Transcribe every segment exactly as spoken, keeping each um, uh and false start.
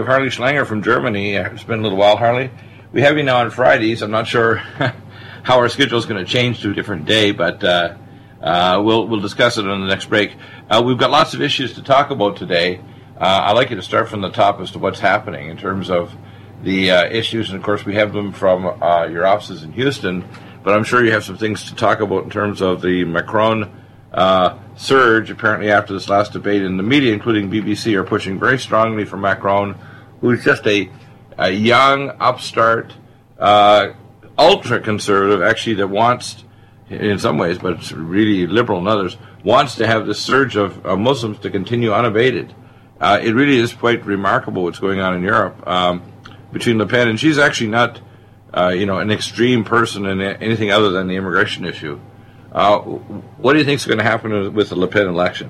have Harley Schlanger from Germany. It's been a little while, Harley. We have you now on Fridays. I'm not sure how our schedule is going to change to a different day, but uh, uh, we'll we'll discuss it on the next break. Uh, we've got lots of issues to talk about today. Uh, I'd like you to start from the top as to what's happening in terms of the uh, issues, and of course we have them from uh, your offices in Houston, but I'm sure you have some things to talk about in terms of the Macron uh, surge, apparently after this last debate, and the media, including B B C, are pushing very strongly for Macron, who's just a, a young, upstart, uh, ultra-conservative, actually, that wants, in some ways, but it's really liberal in others, wants to have this surge of uh, Muslims to continue unabated. Uh, it really is quite remarkable what's going on in Europe um, between Le Pen, and she's actually not, uh, you know, an extreme person in anything other than the immigration issue. Uh, what do you think is going to happen with the Le Pen election?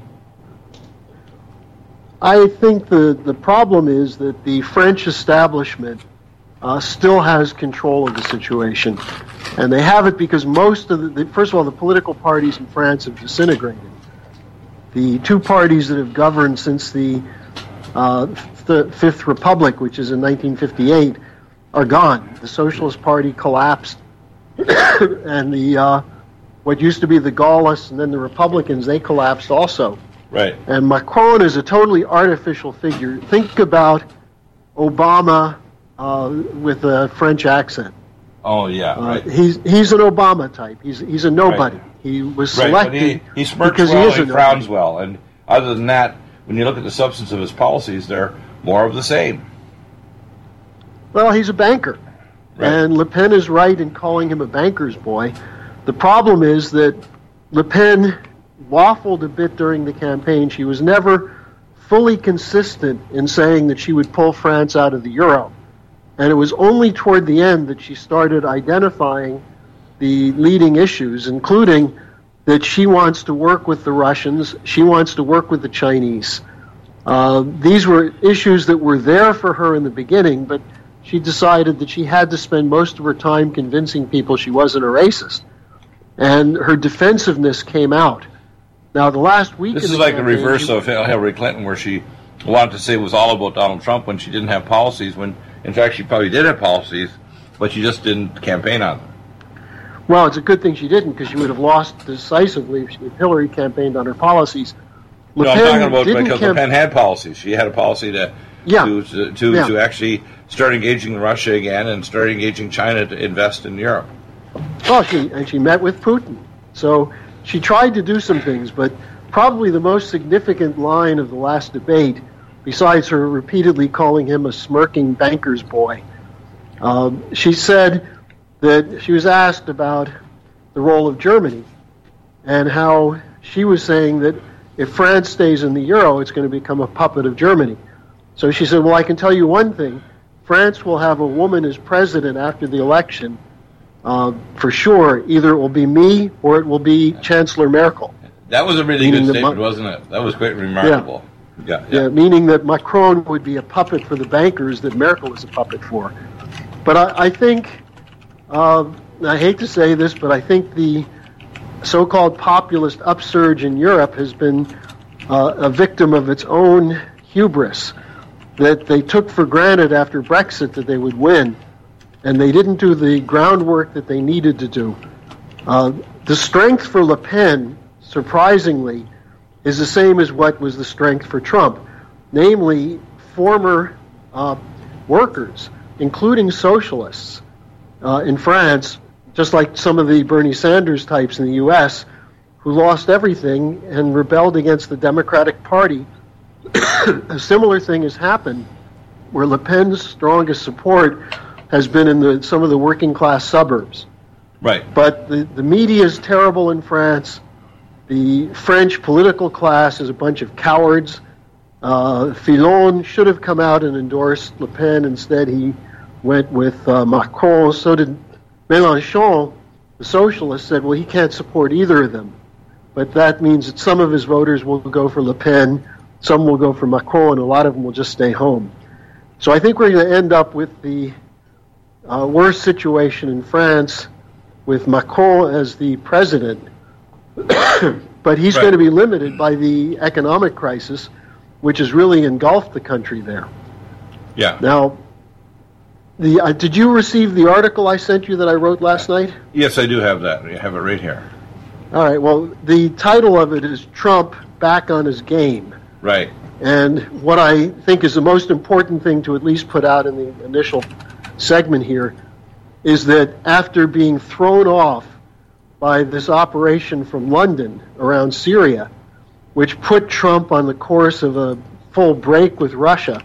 I think the, the problem is that the French establishment uh, still has control of the situation. And they have it because most of the, the, first of all, the political parties in France have disintegrated. The two parties that have governed since the, uh, the Fifth Republic, which is in nineteen fifty-eight, are gone. The Socialist Party collapsed, and the uh, what used to be the Gaullists and then the Republicans, they collapsed also. Right. And Macron is a totally artificial figure. Think about Obama uh, with a French accent. Oh, yeah, uh, right. He's he's an Obama type. He's he's a nobody. Right. He was selected right, but he, he smirks because well, he is he a frowns nobody. well. And other than that, when you look at the substance of his policies, they're more of the same. Well, he's a banker. Right. And Le Pen is right in calling him a banker's boy. The problem is that Le Pen waffled a bit during the campaign. She was never fully consistent in saying that she would pull France out of the euro. And it was only toward the end that she started identifying the leading issues, including that she wants to work with the Russians, she wants to work with the Chinese. Uh, these were issues that were there for her in the beginning, but she decided that she had to spend most of her time convincing people she wasn't a racist. And her defensive came out. Now, the last week... This is like the reverse of Hillary Clinton, where she wanted to say it was all about Donald Trump when she didn't have policies, when, in fact, she probably did have policies, but she just didn't campaign on them. Well, it's a good thing she didn't, because she would have lost decisively if Hillary campaigned on her policies. Le no, Pen I'm talking about because camp- Le Pen had policies. She had a policy to yeah. to to, to, yeah. to actually start engaging Russia again and start engaging China to invest in Europe. Well, she, and she met with Putin. So she tried to do some things, but probably the most significant line of the last debate, besides her repeatedly calling him a smirking banker's boy, um, she said that she was asked about the role of Germany and how she was saying that if France stays in the euro, it's going to become a puppet of Germany. So she said, well, I can tell you one thing. France will have a woman as president after the election, uh, for sure. Either it will be me or it will be Chancellor Merkel. That was a really good statement, Ma- wasn't it? That was quite remarkable. Yeah. Yeah, yeah. yeah, meaning that Macron would be a puppet for the bankers that Merkel is a puppet for. But I, I think, uh, I hate to say this, but I think the so-called populist upsurge in Europe has been uh, a victim of its own hubris, that they took for granted after Brexit that they would win, and they didn't do the groundwork that they needed to do. Uh, the strength for Le Pen, surprisingly, is the same as what was the strength for Trump, namely former uh, workers, including socialists uh, in France, just like some of the Bernie Sanders types in the U S, who lost everything and rebelled against the Democratic Party. A similar thing has happened where Le Pen's strongest support has been in the, some of the working class suburbs. Right. But the, the media is terrible in France. The French political class is a bunch of cowards. Uh, Fillon should have come out and endorsed Le Pen. Instead, he went with uh, Macron. So did Mélenchon. The socialist said, well, he can't support either of them. But that means that some of his voters will go for Le Pen, some will go for Macron, and a lot of them will just stay home. So I think we're going to end up with the uh, worst situation in France with Macron as the president. But he's right. going to be limited by the economic crisis, which has really engulfed the country there. Yeah. Now, the uh, did you receive the article I sent you that I wrote last night? Yes, I do have that. I have it right here. All right. Well, the title of it is Trump Back on His Game. Right. And what I think is the most important thing to at least put out in the initial segment here is that after being thrown off by this operation from London around Syria, which put Trump on the course of a full break with Russia,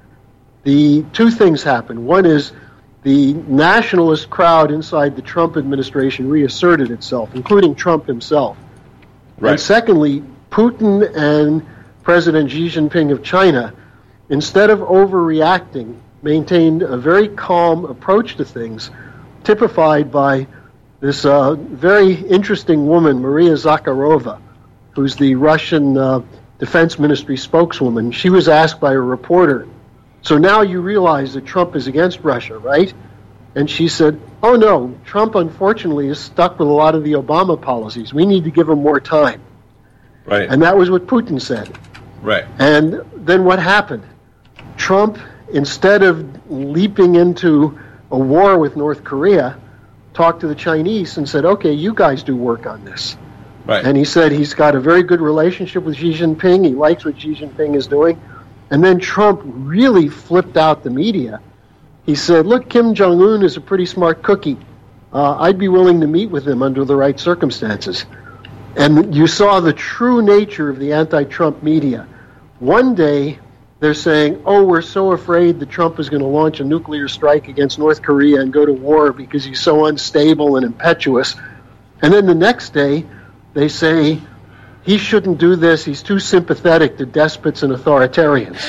the two things happened. One is the nationalist crowd inside the Trump administration reasserted itself, including Trump himself. Right. And secondly, Putin and President Xi Jinping of China, instead of overreacting, maintained a very calm approach to things, typified by this uh, very interesting woman, Maria Zakharova, who's the Russian uh, Defense Ministry spokeswoman. She was asked by a reporter, so now you realize that Trump is against Russia, right? And she said, oh no, Trump unfortunately is stuck with a lot of the Obama policies. We need to give him more time. Right. And that was what Putin said. Right. And then what happened? Trump, instead of leaping into a war with North Korea, talked to the Chinese and said, okay, you guys do work on this. Right. And he said he's got a very good relationship with Xi Jinping. He likes what Xi Jinping is doing. And then Trump really flipped out the media. He said, look, Kim Jong-un is a pretty smart cookie. Uh, I'd be willing to meet with him under the right circumstances. And you saw the true nature of the anti-Trump media. One day, they're saying, oh, we're so afraid that Trump is going to launch a nuclear strike against North Korea and go to war because he's so unstable and impetuous. And then the next day, they say, he shouldn't do this. He's too sympathetic to despots and authoritarians.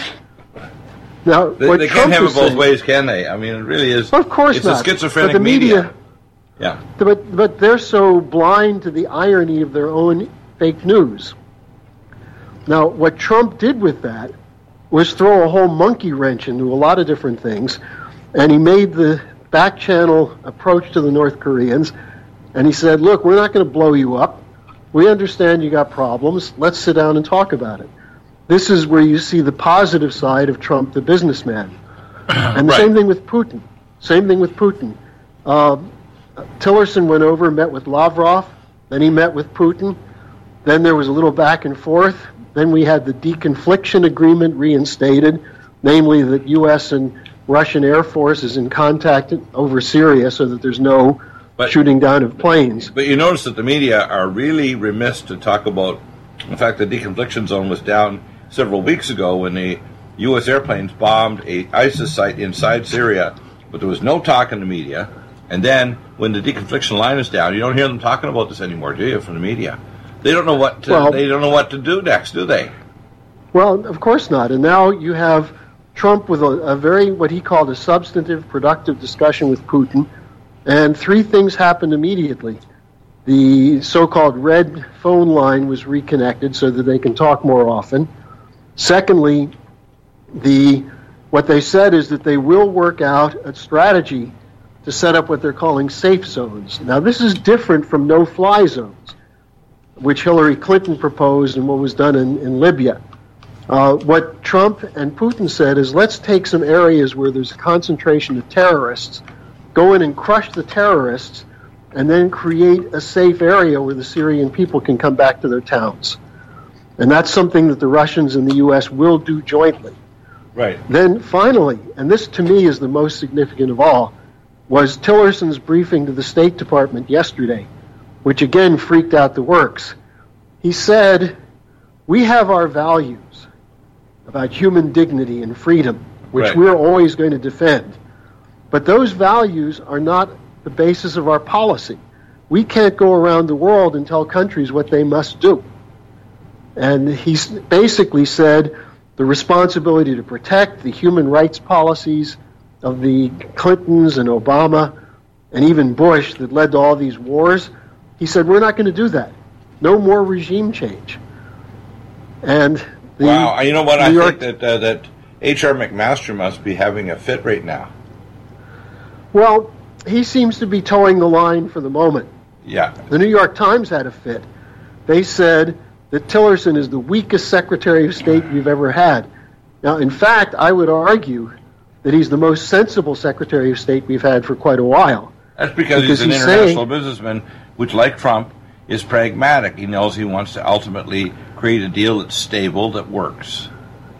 Now, They, what they Trump can't have is it both saying, ways, can they? I mean, it really is. Of course it's not. a schizophrenic But the media, media. Yeah. But, but they're so blind to the irony of their own fake news. Now, what Trump did with that was throw a whole monkey wrench into a lot of different things, and he made the back channel approach to the North Koreans, and he said, look, we're not going to blow you up. We understand you got problems. Let's sit down and talk about it. This is where you see the positive side of Trump, the businessman. And the Right. same thing with Putin. Same thing with Putin. Uh, Tillerson went over, met with Lavrov, then he met with Putin. Then there was a little back and forth. Then we had the deconfliction agreement reinstated, namely that U S and Russian Air Force is in contact over Syria so that there's no But- shooting down of planes. But you notice that the media are really remiss to talk about, in fact, the deconfliction zone was down several weeks ago when the U S airplanes bombed a ISIS site inside Syria, but there was no talk in the media. And then when the deconfliction line is down, you don't hear them talking about this anymore, do you, from the media? They don't know what to, Well- they don't know what to do next, do they? Well, of course not. And now you have Trump with a, a very, what he called a substantive, productive discussion with Putin. And three things happened immediately. The so-called red phone line was reconnected so that they can talk more often. Secondly, the what they said is that they will work out a strategy to set up what they're calling safe zones. Now, this is different from no-fly zones, which Hillary Clinton proposed and what was done in, in Libya. Uh, what Trump and Putin said is, let's take some areas where there's a concentration of terrorists, go in and crush the terrorists, and then create a safe area where the Syrian people can come back to their towns. And that's something that the Russians and the U S will do jointly. Right. Then finally, and this to me is the most significant of all, was Tillerson's briefing to the State Department yesterday, which again freaked out the works. He said, we have our values about human dignity and freedom, which Right. we're always going to defend. But those values are not the basis of our policy. We can't go around the world and tell countries what they must do. And he basically said the responsibility to protect the human rights policies of the Clintons and Obama and even Bush that led to all these wars, he said, we're not going to do that. No more regime change. And the Wow. You know what? New I York, think that uh, that H R McMaster must be having a fit right now. well, he seems to be towing the line for the moment. Yeah. The New York Times had a fit. They said that Tillerson is the weakest Secretary of State we've ever had. Now, in fact, I would argue that he's the most sensible Secretary of State we've had for quite a while. That's because, because he's an he's international saying, businessman, which, like Trump, is pragmatic. He knows he wants to ultimately create a deal that's stable, that works.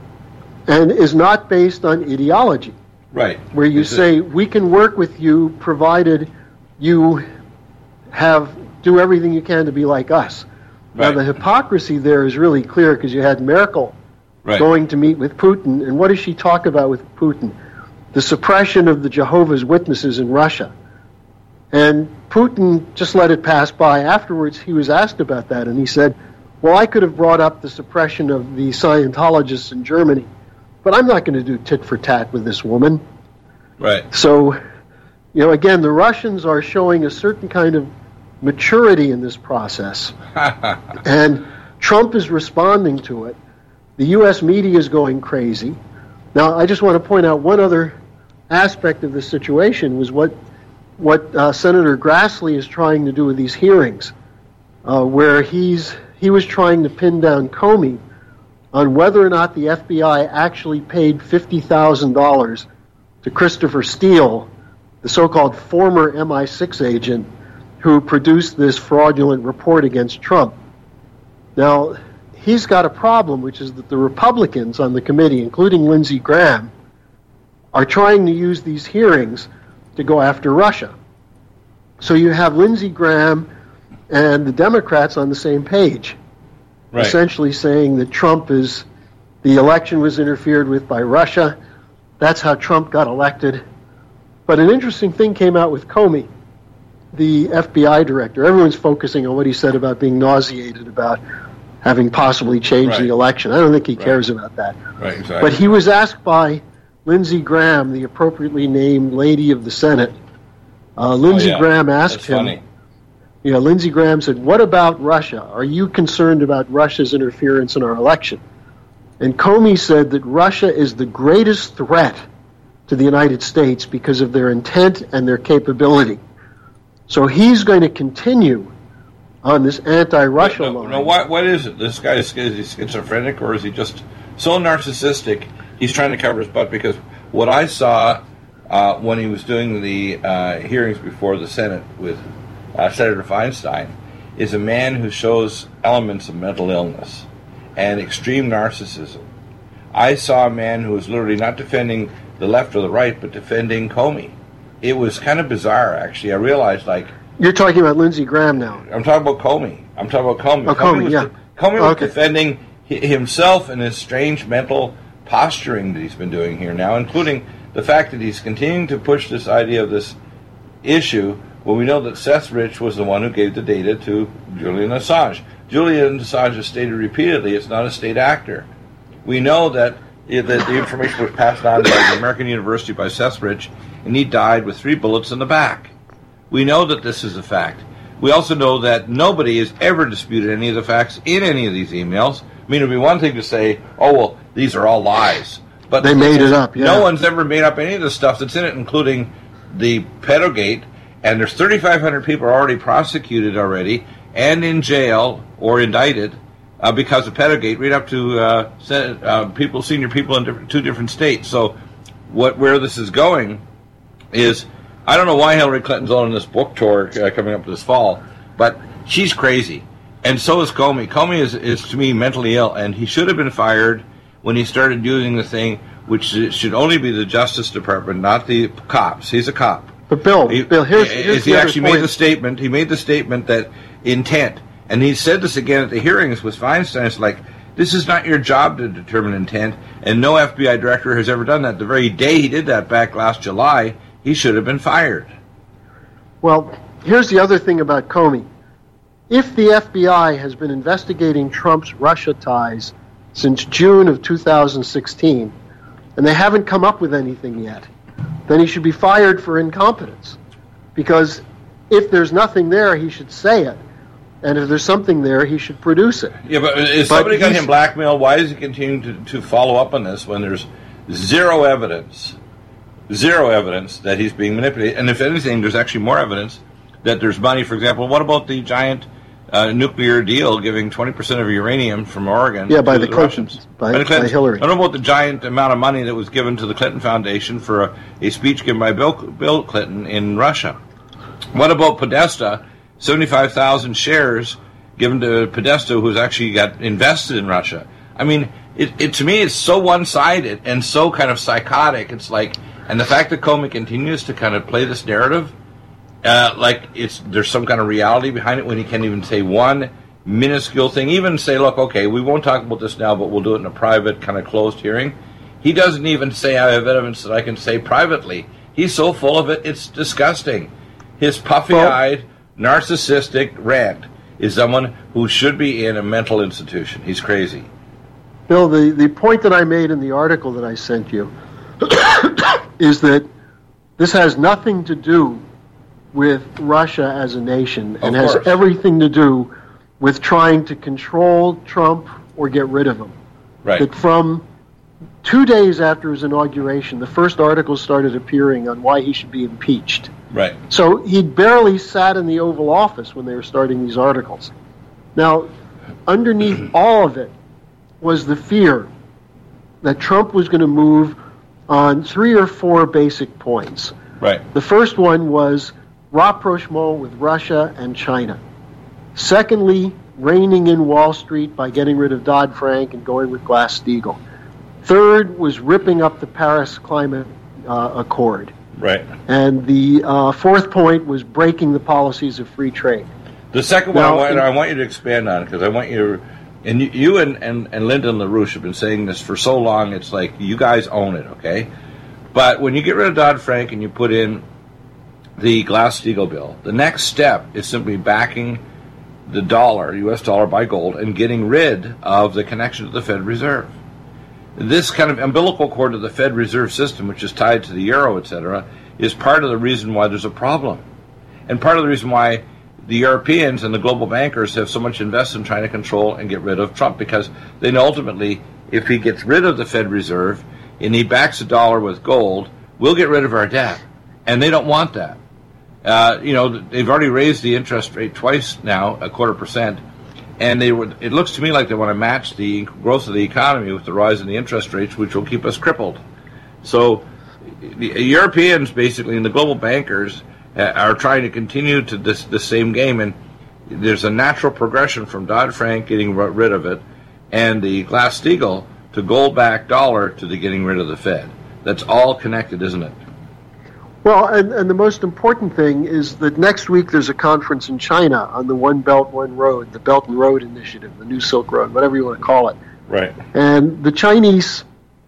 And is not based on ideology. Right. Where you is say, it? we can work with you provided you have do everything you can to be like us. Right. Now, the hypocrisy there is really clear because you had Merkel right. going to meet with Putin, and what does she talk about with Putin? The suppression of the Jehovah's Witnesses in Russia. And Putin just let it pass by. Afterwards, he was asked about that, and he said, well, I could have brought up the suppression of the Scientologists in Germany, but I'm not going to do tit for tat with this woman. Right. So, you know, again, the Russians are showing a certain kind of maturity in this process. And Trump is responding to it. The U S media is going crazy. Now, I just want to point out one other aspect of this situation was what what uh, Senator Grassley is trying to do with these hearings, uh, where he's he was trying to pin down Comey on whether or not the F B I actually paid fifty thousand dollars to Christopher Steele, the so-called former M I six agent who produced this fraudulent report against Trump. Now, he's got a problem, which is that the Republicans on the committee, including Lindsey Graham, are trying to use these hearings to go after Russia. So you have Lindsey Graham and the Democrats on the same page, right. essentially saying that Trump is, the election was interfered with by Russia. That's how Trump got elected. But an interesting thing came out with Comey, the F B I director. Everyone's focusing on what he said about being nauseated about having possibly changed right. the election. I don't think he right. cares about that. Right, exactly. But he was asked by Lindsey Graham, the appropriately named Lady of the Senate. Uh, Lindsey oh, yeah. Graham asked That's him, funny. you know, Lindsey Graham said, what about Russia? Are you concerned about Russia's interference in our election? And Comey said that Russia is the greatest threat to the United States because of their intent and their capability. So he's going to continue on this anti-Russia no, line. No, what, what is it? This guy, is, is he schizophrenic, or is he just so narcissistic he's trying to cover his butt? Because what I saw uh, when he was doing the uh, hearings before the Senate with uh, Senator Feinstein is a man who shows elements of mental illness and extreme narcissism. I saw a man who was literally not defending the left or the right, but defending Comey. It was kind of bizarre, actually. I realized, like... You're talking about Lindsey Graham now. I'm talking about Comey. I'm talking about Comey. Oh, Comey, Comey was, yeah. Comey was okay. defending himself and his strange mental posturing that he's been doing here now, including the fact that he's continuing to push this idea of this issue when we know that Seth Rich was the one who gave the data to Julian Assange. Julian Assange has stated repeatedly it's not a state actor. We know that the, the information was passed on by the American University by Seth Rich, and he died with three bullets in the back. We know that this is a fact. We also know that nobody has ever disputed any of the facts in any of these emails. I mean, it would be one thing to say, oh, well, these are all lies. But they made it up, yeah. No one's ever made up any of the stuff that's in it, including the Pedogate, and there's thirty-five hundred people already prosecuted already and in jail or indicted uh, because of Pedogate, right up to uh, Senate, uh, people, senior people in different, two different states. So what where this is going is, I don't know why Hillary Clinton's on this book tour uh, coming up this fall, but she's crazy. And so is Comey. Comey is, is, to me, mentally ill, and he should have been fired when he started using the thing, which should only be the Justice Department, not the cops. He's a cop. But Bill, he, Bill, here's, here's he the actually other point. made the statement. He made the statement that intent, and he said this again at the hearings with Feinstein. It's like, this is not your job to determine intent, and no F B I director has ever done that. The very day he did that back last July, he should have been fired. Well, here's the other thing about Comey. If the F B I has been investigating Trump's Russia ties since June of two thousand sixteen, and they haven't come up with anything yet, then he should be fired for incompetence. Because if there's nothing there, he should say it. And if there's something there, he should produce it. Yeah, but is but somebody got him blackmailed? Why is he continuing to, to follow up on this when there's zero evidence, zero evidence that he's being manipulated? And if anything, there's actually more evidence that there's money. For example, what about the giant uh, nuclear deal giving twenty percent of uranium from Oregon yeah, by to the, the Clintons, Russians. by, by the Clintons. By Hillary. I don't know about the giant amount of money that was given to the Clinton Foundation for a, a speech given by Bill, Bill Clinton in Russia. What about Podesta? seventy-five thousand shares given to Podesta, who's actually got invested in Russia. I mean, it, it to me, it's so one-sided and so kind of psychotic. It's like, and the fact that Comey continues to kind of play this narrative, uh, like it's there's some kind of reality behind it when he can't even say one minuscule thing, even say, look, okay, we won't talk about this now, but we'll do it in a private, kind of closed hearing. He doesn't even say, I have evidence that I can say privately. He's so full of it, it's disgusting. His puffy-eyed, narcissistic rant is someone who should be in a mental institution. He's crazy. Bill, the, the point that I made in the article that I sent you is that this has nothing to do with Russia as a nation and has everything to do with trying to control Trump or get rid of him. Right. That from two days after his inauguration, the first articles started appearing on why he should be impeached. Right. So he'd barely sat in the Oval Office when they were starting these articles. Now, underneath all of it was the fear that Trump was going to move on three or four basic points. Right. The first one was rapprochement with Russia and China. Secondly, reining in Wall Street by getting rid of Dodd-Frank and going with Glass-Steagall. Third was ripping up the Paris Climate uh, Accord. Right. And the uh, fourth point was breaking the policies of free trade. The second now, one I want, I want you to expand on, because I want you to, and you, you and, and, and Lyndon LaRouche have been saying this for so long, it's like you guys own it, okay? But when you get rid of Dodd-Frank and you put in the Glass-Steagall bill, the next step is simply backing the dollar, U S dollar, by gold and getting rid of the connection to the Fed Reserve. This kind of umbilical cord to the Fed Reserve System, which is tied to the euro, et cetera, is part of the reason why there's a problem. And part of the reason why the Europeans and the global bankers have so much invested in trying to control and get rid of Trump, because they know ultimately if he gets rid of the Fed Reserve and he backs the dollar with gold, we'll get rid of our debt. And they don't want that. Uh, you know, they've already raised the interest rate twice now, a quarter percent, and they would, it looks to me like they want to match the growth of the economy with the rise in the interest rates, which will keep us crippled. So the Europeans, basically, and the global bankers uh, are trying to continue to this the same game, and there's a natural progression from Dodd-Frank getting rid of it and the Glass-Steagall to gold-backed dollar to the getting rid of the Fed. That's all connected, isn't it? Well, and, and the most important thing is that next week there's a conference in China on the One Belt, One Road, the Belt and Road Initiative, the New Silk Road, whatever you want to call it. Right. And the Chinese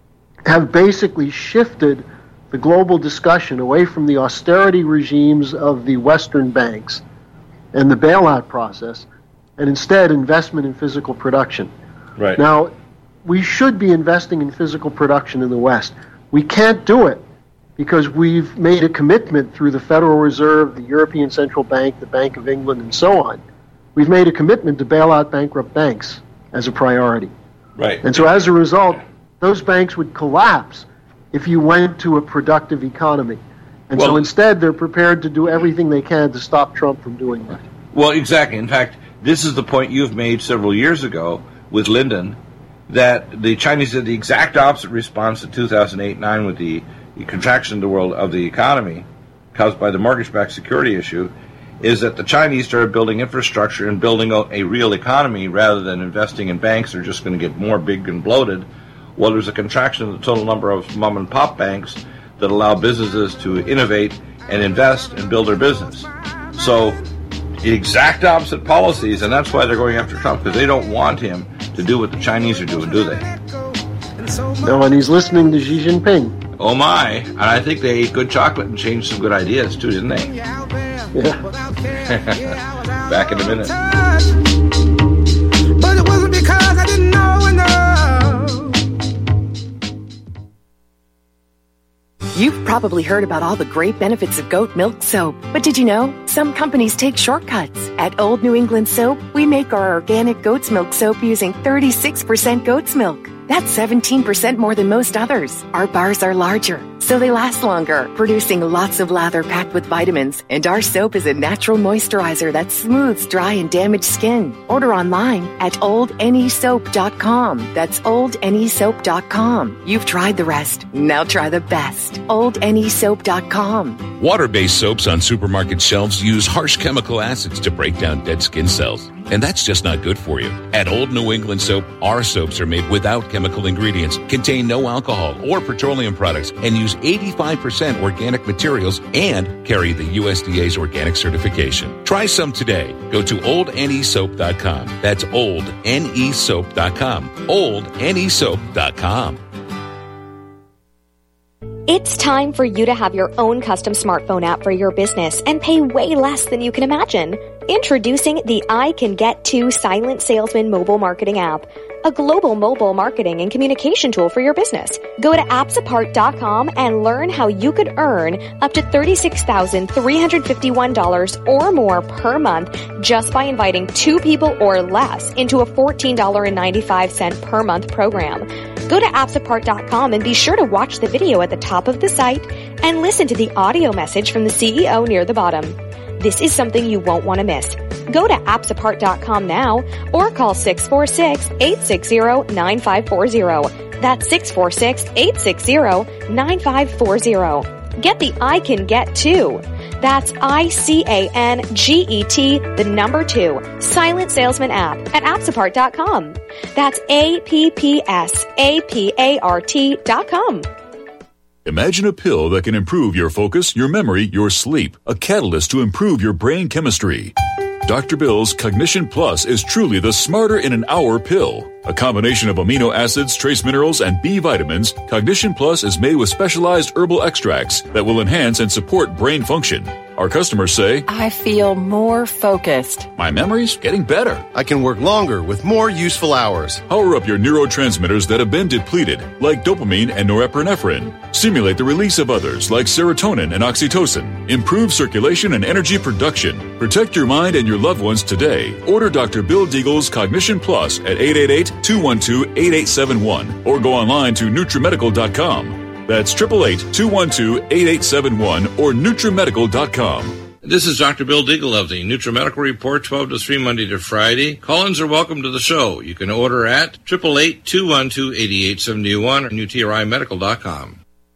have basically shifted the global discussion away from the austerity regimes of the Western banks and the bailout process, and instead investment in physical production. Right. Now, we should be investing in physical production in the West. We can't do it because we've made a commitment through the Federal Reserve, the European Central Bank, the Bank of England, and so on. We've made a commitment to bail out bankrupt banks as a priority. Right. And so as a result, those banks would collapse if you went to a productive economy. And well, so instead, they're prepared to do everything they can to stop Trump from doing that. Well, exactly. In fact, this is the point you've made several years ago with Lyndon, that the Chinese did the exact opposite response to two thousand eight nine with the, the contraction of the world of the economy caused by the mortgage-backed security issue, is that the Chinese started building infrastructure and building a, a real economy rather than investing in banks. They're just going to get more big and bloated. Well, there's a contraction of the total number of mom-and-pop banks that allow businesses to innovate and invest and build their business. So, the exact opposite policies, and that's why they're going after Trump, because they don't want him to do what the Chinese are doing, do they? No, and he's listening to Xi Jinping. Oh my, and I think they ate good chocolate and changed some good ideas too, didn't they? Yeah. Back in a minute. But it wasn't because I didn't know enough. You've probably heard about all the great benefits of goat milk soap, but did you know some companies take shortcuts? At Old New England Soap, we make our organic goat's milk soap using thirty-six percent goat's milk. That's seventeen percent more than most others. Our bars are larger, so they last longer, producing lots of lather packed with vitamins. And our soap is a natural moisturizer that smooths dry and damaged skin. Order online at old ne soap dot com. That's old ne soap dot com. You've tried the rest. Now try the best. old ne soap dot com. Water-based soaps on supermarket shelves use harsh chemical acids to break down dead skin cells. And that's just not good for you. At Old New England Soap, our soaps are made without chemical ingredients, contain no alcohol or petroleum products, and use eighty-five percent organic materials and carry the U S D A's organic certification. Try some today. Go to old ne soap dot com. That's old ne soap dot com. old ne soap dot com. It's time for you to have your own custom smartphone app for your business and pay way less than you can imagine. Introducing the I Can Get To Silent Salesman mobile marketing app, a global mobile marketing and communication tool for your business. Go to apps apart dot com and learn how you could earn up to thirty-six thousand three hundred fifty-one dollars or more per month just by inviting two people or less into a fourteen dollars and ninety-five cents per month program. Go to apps apart dot com and be sure to watch the video at the top of the site and listen to the audio message from the C E O near the bottom. This is something you won't want to miss. Go to apps apart dot com now or call six four six, eight six zero, nine five four zero. That's six four six, eight six zero, nine five four zero. Get the I Can Get To. That's I C A N G E T, the number two, Silent Salesman app at apps apart dot com. That's A P P S A P A R T dot com. Imagine a pill that can improve your focus, your memory, your sleep, a catalyst to improve your brain chemistry. Doctor Bill's Cognition Plus is truly the smarter in an hour pill. A combination of amino acids, trace minerals, and B vitamins, Cognition Plus is made with specialized herbal extracts that will enhance and support brain function. Our customers say, I feel more focused. My memory's getting better. I can work longer with more useful hours. Power up your neurotransmitters that have been depleted, like dopamine and norepinephrine. Stimulate the release of others, like serotonin and oxytocin. Improve circulation and energy production. Protect your mind and your loved ones today. Order Doctor Bill Deagle's Cognition Plus at eight eight eight, two one two, eight eight seven one or go online to nutrimedical dot com. That's eight eight eight, two one two, eight eight seven one or nutrimedical dot com. This is Doctor Bill Deagle of the NutriMedical Report, twelve to three, Monday to Friday. Call-ins are welcome to the show. You can order at eight eight eight, two one two, eight eight seven one or nutri medical dot com.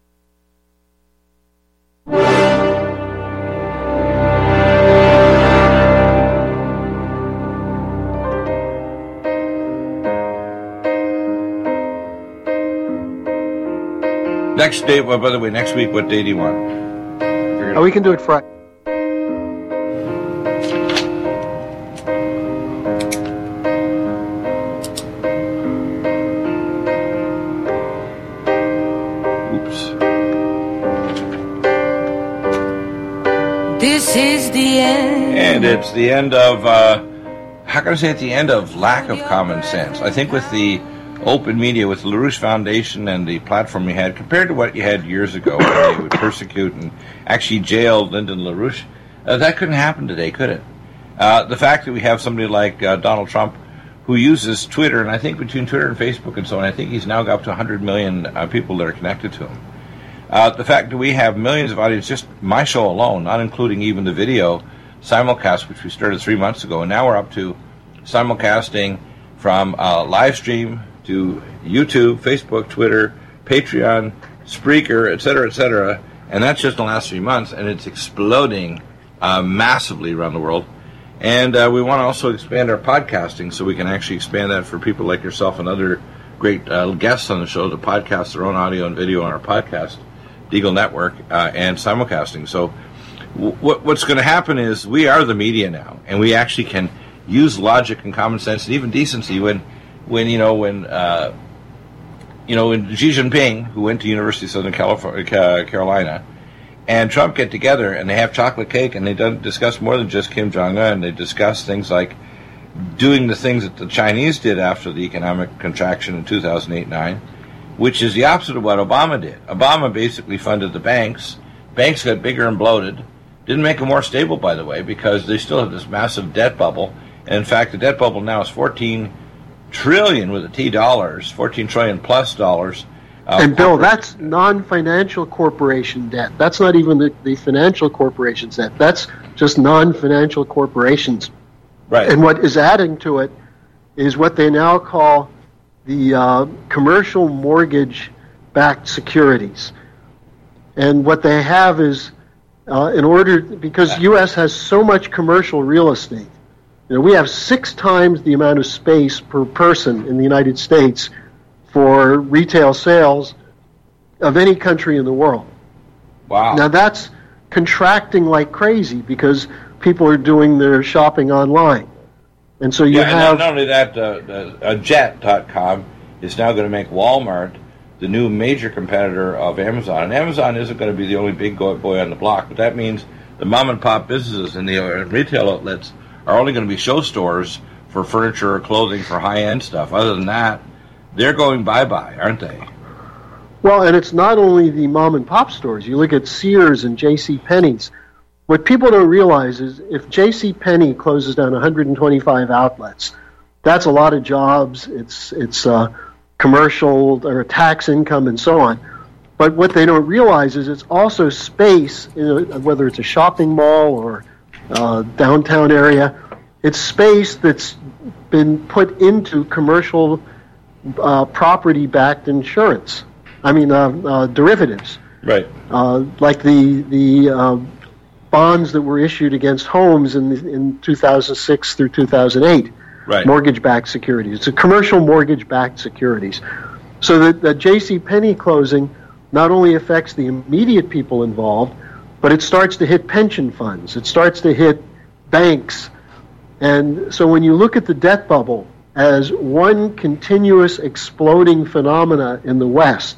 Next day, well, by the way, next week, what day do you want? Oh, we can do it Friday. Oops. This is the end. And it's the end of, uh, how can I say, at the end of lack of common sense. I think with the open media, with the LaRouche Foundation and the platform you had, compared to what you had years ago, where they would persecute and actually jail Lyndon LaRouche, uh, that couldn't happen today, could it? Uh, the fact that we have somebody like uh, Donald Trump who uses Twitter, and I think between Twitter and Facebook and so on, I think he's now got up to one hundred million uh, people that are connected to him. Uh, the fact that we have millions of audience, just my show alone, not including even the video simulcast, which we started three months ago, and now we're up to simulcasting from uh, live stream to YouTube, Facebook, Twitter, Patreon, Spreaker, et cetera, et cetera. And that's just in the last three months, and it's exploding uh, massively around the world. And uh, we want to also expand our podcasting so we can actually expand that for people like yourself and other great uh, guests on the show to podcast their own audio and video on our podcast, Deagle Network, uh, and simulcasting. So w- what's going to happen is we are the media now, and we actually can use logic and common sense and even decency when When you know when uh, you know when Xi Jinping, who went to University of Southern California, Carolina, and Trump get together and they have chocolate cake and they don't discuss more than just Kim Jong Un. They discuss things like doing the things that the Chinese did after the economic contraction in two thousand eight nine, which is the opposite of what Obama did. Obama basically funded the banks. Banks got bigger and bloated. Didn't make them more stable, by the way, because they still have this massive debt bubble. And in fact, the debt bubble now is fourteen trillion with a T dollars, fourteen trillion plus dollars, Uh, and Bill, that's non-financial corporation debt. That's not even the, the financial corporation's debt. That's just non-financial corporations. Right. And what is adding to it is what they now call the uh, commercial mortgage-backed securities. And what they have is, uh, in order, because U S has so much commercial real estate, you know, we have six times the amount of space per person in the United States for retail sales of any country in the world. Wow. Now that's contracting like crazy because people are doing their shopping online. And so you yeah, have... And not only that, uh, uh, Jet dot com is now going to make Walmart the new major competitor of Amazon. And Amazon isn't going to be the only big boy on the block, but that means the mom-and-pop businesses and the uh, retail outlets are only going to be show stores for furniture or clothing for high-end stuff. Other than that, they're going bye-bye, aren't they? Well, and it's not only the mom-and-pop stores. You look at Sears and J C Penney's. What people don't realize is if J C Penney closes down one hundred twenty-five outlets, that's a lot of jobs. It's it's uh, commercial or tax income and so on. But what they don't realize is it's also space, you know, whether it's a shopping mall or uh, downtown area. It's space that's been put into commercial uh, property-backed insurance. I mean, uh, uh, derivatives. Right. Uh, like the the uh, bonds that were issued against homes in in two thousand six through two thousand eight. Right. Mortgage-backed securities. It's a commercial mortgage-backed securities. So that the J C Penney closing not only affects the immediate people involved, but it starts to hit pension funds. It starts to hit banks. And so when you look at the debt bubble as one continuous exploding phenomena in the West,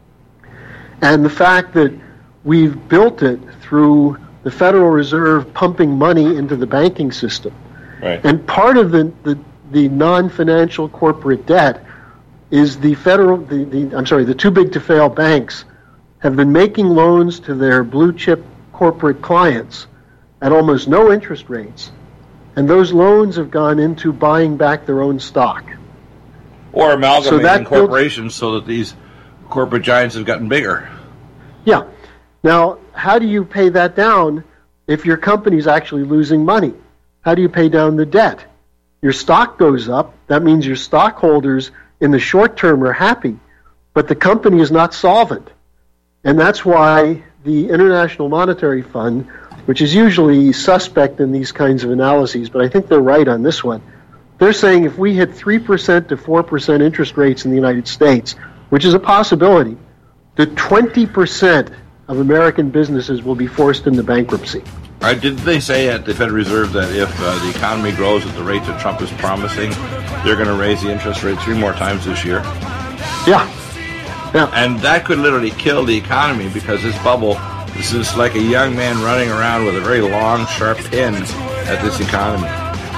and the fact that we've built it through the Federal Reserve pumping money into the banking system, right. And part of the, the, the non-financial corporate debt is the federal, the, the I'm sorry, the too big to fail banks have been making loans to their blue chip corporate clients at almost no interest rates, and those loans have gone into buying back their own stock. Or amalgamating so that corporations builds, so that these corporate giants have gotten bigger. Yeah. Now, how do you pay that down if your company's actually losing money? How do you pay down the debt? Your stock goes up. That means your stockholders in the short term are happy, but the company is not solvent. And that's why the International Monetary Fund, which is usually suspect in these kinds of analyses, but I think they're right on this one, they're saying if we hit three percent to four percent interest rates in the United States, which is a possibility, that twenty percent of American businesses will be forced into bankruptcy. All right, didn't they say at the Federal Reserve that if uh, the economy grows at the rate that Trump is promising, they're going to raise the interest rate three more times this year? Yeah. Yeah. And that could literally kill the economy because this bubble, this is like a young man running around with a very long, sharp pin at this economy.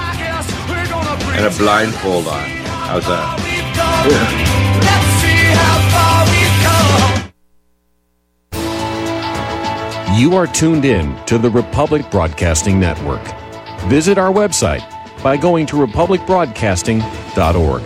And a blindfold on. How's that? Yeah. You are tuned in to the Republic Broadcasting Network. Visit our website by going to republic broadcasting dot org.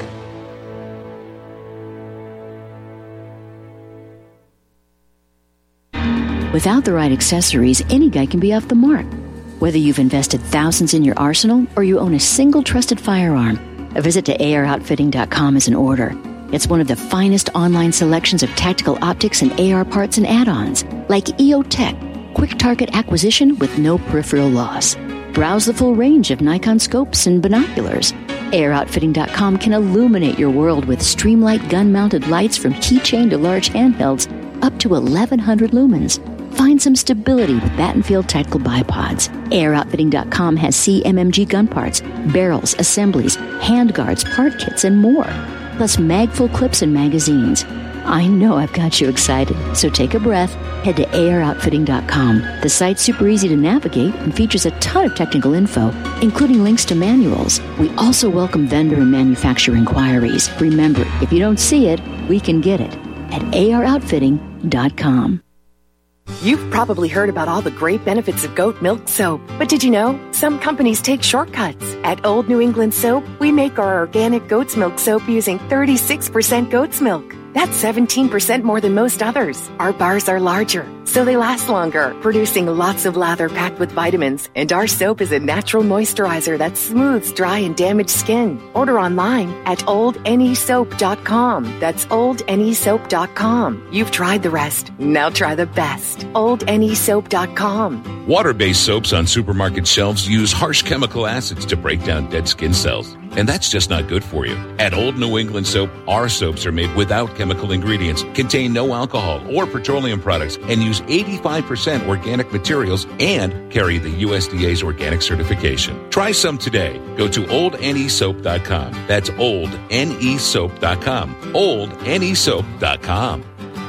Without the right accessories, any guy can be off the mark. Whether you've invested thousands in your arsenal or you own a single trusted firearm, a visit to A R outfitting dot com is in order. It's one of the finest online selections of tactical optics and A R parts and add-ons, like E O Tech, quick target acquisition with no peripheral loss. Browse the full range of Nikon scopes and binoculars. A R outfitting dot com can illuminate your world with Streamlight gun-mounted lights from keychain to large handhelds up to eleven hundred lumens. Find some stability with Battenfield Tactical Bipods. A R outfitting dot com has C M M G gun parts, barrels, assemblies, handguards, part kits, and more. Plus magful clips and magazines. I know I've got you excited, so take a breath. Head to A R outfitting dot com. The site's super easy to navigate and features a ton of technical info, including links to manuals. We also welcome vendor and manufacturer inquiries. Remember, if you don't see it, we can get it at A R outfitting dot com. You've probably heard about all the great benefits of goat milk soap, but did you know some companies take shortcuts? At Old New England Soap, we make our organic goat's milk soap using thirty-six percent goat's milk. That's seventeen percent more than most others. Our bars are larger, so they last longer, producing lots of lather packed with vitamins. And our soap is a natural moisturizer that smooths dry and damaged skin. Order online at old n e soap dot com. That's old n e soap dot com. You've tried the rest. Now try the best. old n e soap dot com. Water-based soaps on supermarket shelves use harsh chemical acids to break down dead skin cells. And that's just not good for you. At Old New England Soap, our soaps are made without chemical ingredients, contain no alcohol or petroleum products, and use eighty-five percent organic materials and carry the U S D A's organic certification. Try some today. Go to old n e soap dot com. That's old n e soap dot com. old n e soap dot com.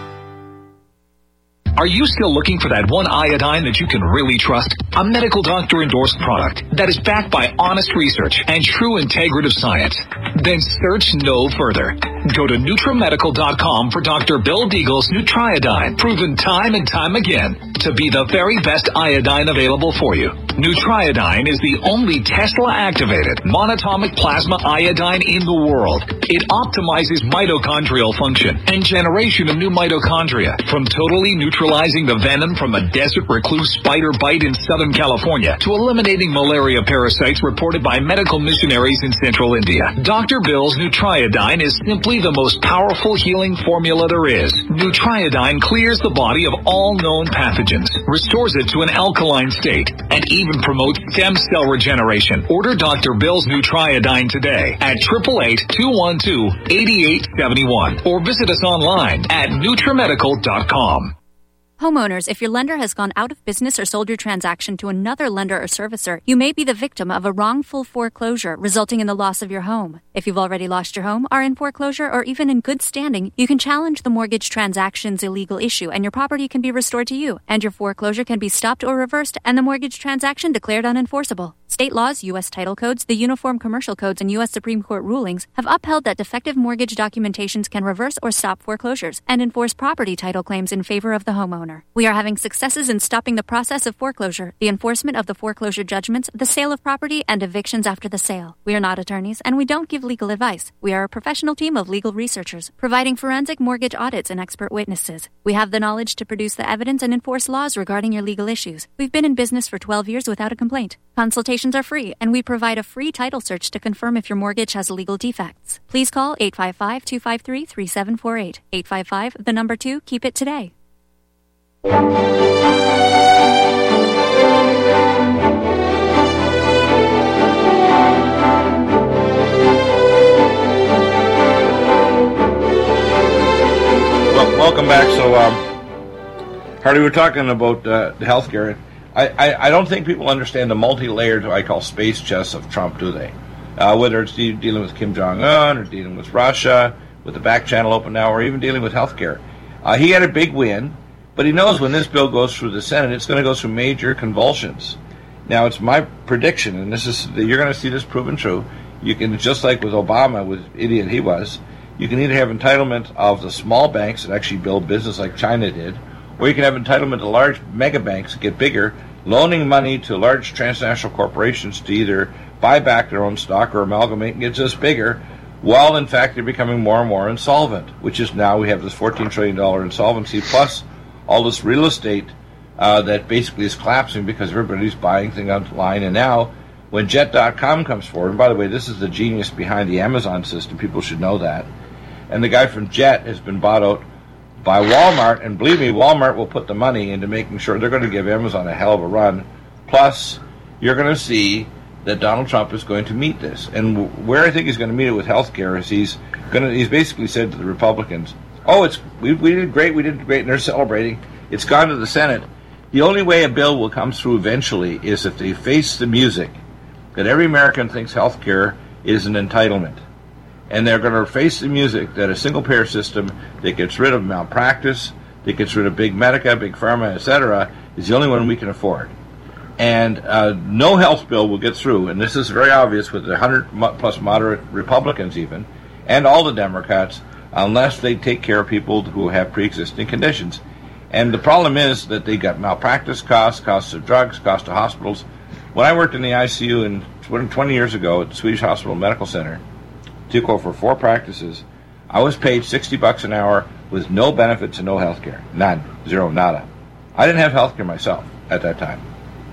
Are you still looking for that one iodine that you can really trust? A medical doctor endorsed product that is backed by honest research and true integrative science? Then search no further. Go to Nutramedical dot com for Doctor Bill Deagle's Nutriodine, proven time and time again to be the very best iodine available for you. Nutriodine is the only Tesla-activated monatomic plasma iodine in the world. It optimizes mitochondrial function and generation of new mitochondria, from totally neutralizing the venom from a desert recluse spider bite in Southern California to eliminating malaria parasites reported by medical missionaries in central India. Doctor Bill's Nutriodine is simply the most powerful healing formula there is. Nutriodine clears the body of all known pathogens, restores it to an alkaline state, and even promotes stem cell regeneration. Order Doctor Bill's Nutriodine today at eight eight eight, two one two, eight eight seven one or visit us online at Nutramedical dot com. Homeowners, if your lender has gone out of business or sold your transaction to another lender or servicer, you may be the victim of a wrongful foreclosure resulting in the loss of your home. If you've already lost your home, are in foreclosure, or even in good standing, you can challenge the mortgage transaction's illegal issue and your property can be restored to you, and your foreclosure can be stopped or reversed and the mortgage transaction declared unenforceable. State laws, U S title codes, the Uniform Commercial Codes, and U S Supreme Court rulings have upheld that defective mortgage documentations can reverse or stop foreclosures and enforce property title claims in favor of the homeowner. We are having successes in stopping the process of foreclosure, the enforcement of the foreclosure judgments, the sale of property, and evictions after the sale. We are not attorneys, and we don't give legal advice. We are a professional team of legal researchers, providing forensic mortgage audits and expert witnesses. We have the knowledge to produce the evidence and enforce laws regarding your legal issues. We've been in business for twelve years without a complaint. Consultations are free, and we provide a free title search to confirm if your mortgage has legal defects. Please call eight five five, two five three, three seven four eight. eight five five, the number two, keep it today. Well, welcome back. So, um, Harley, we're talking about uh, healthcare. I, I, I don't think people understand the multi-layered, what I call space chess of Trump, do they? Uh, whether it's de- dealing with Kim Jong-un or dealing with Russia, with the back channel open now, or even dealing with healthcare. Uh, he had a big win, but he knows when this bill goes through the Senate, it's going to go through major convulsions. Now, it's my prediction, and this is you're going to see this proven true. You can, just like with Obama, with idiot he was, you can either have entitlement of the small banks that actually build business like China did, or you can have entitlement to large mega banks that get bigger, loaning money to large transnational corporations to either buy back their own stock or amalgamate and get just bigger, while in fact they're becoming more and more insolvent, which is now we have this fourteen trillion dollars insolvency, plus all this real estate uh, that basically is collapsing because everybody's buying things online. And now when Jet dot com comes forward, and by the way, this is the genius behind the Amazon system, people should know that, and the guy from Jet has been bought out by Walmart, and believe me, Walmart will put the money into making sure they're going to give Amazon a hell of a run. Plus, you're going to see that Donald Trump is going to meet this. And where I think he's going to meet it with healthcare is he's going to, he's basically said to the Republicans, oh, it's we, we did great, we did great, and they're celebrating. It's gone to the Senate. The only way a bill will come through eventually is if they face the music that every American thinks healthcare is an entitlement. And they're going to face the music that a single-payer system that gets rid of malpractice, that gets rid of big medica, big pharma, et cetera, is the only one we can afford. And uh, no health bill will get through, and this is very obvious with the one hundred plus moderate Republicans even, and all the Democrats, unless they take care of people who have pre-existing conditions. And the problem is that they got malpractice costs, costs of drugs, costs of hospitals. When I worked in the I C U in twenty years ago at the Swedish Hospital Medical Center, took over four practices, I was paid sixty bucks an hour with no benefits and no health care. None. Zero. Nada. I didn't have health care myself at that time.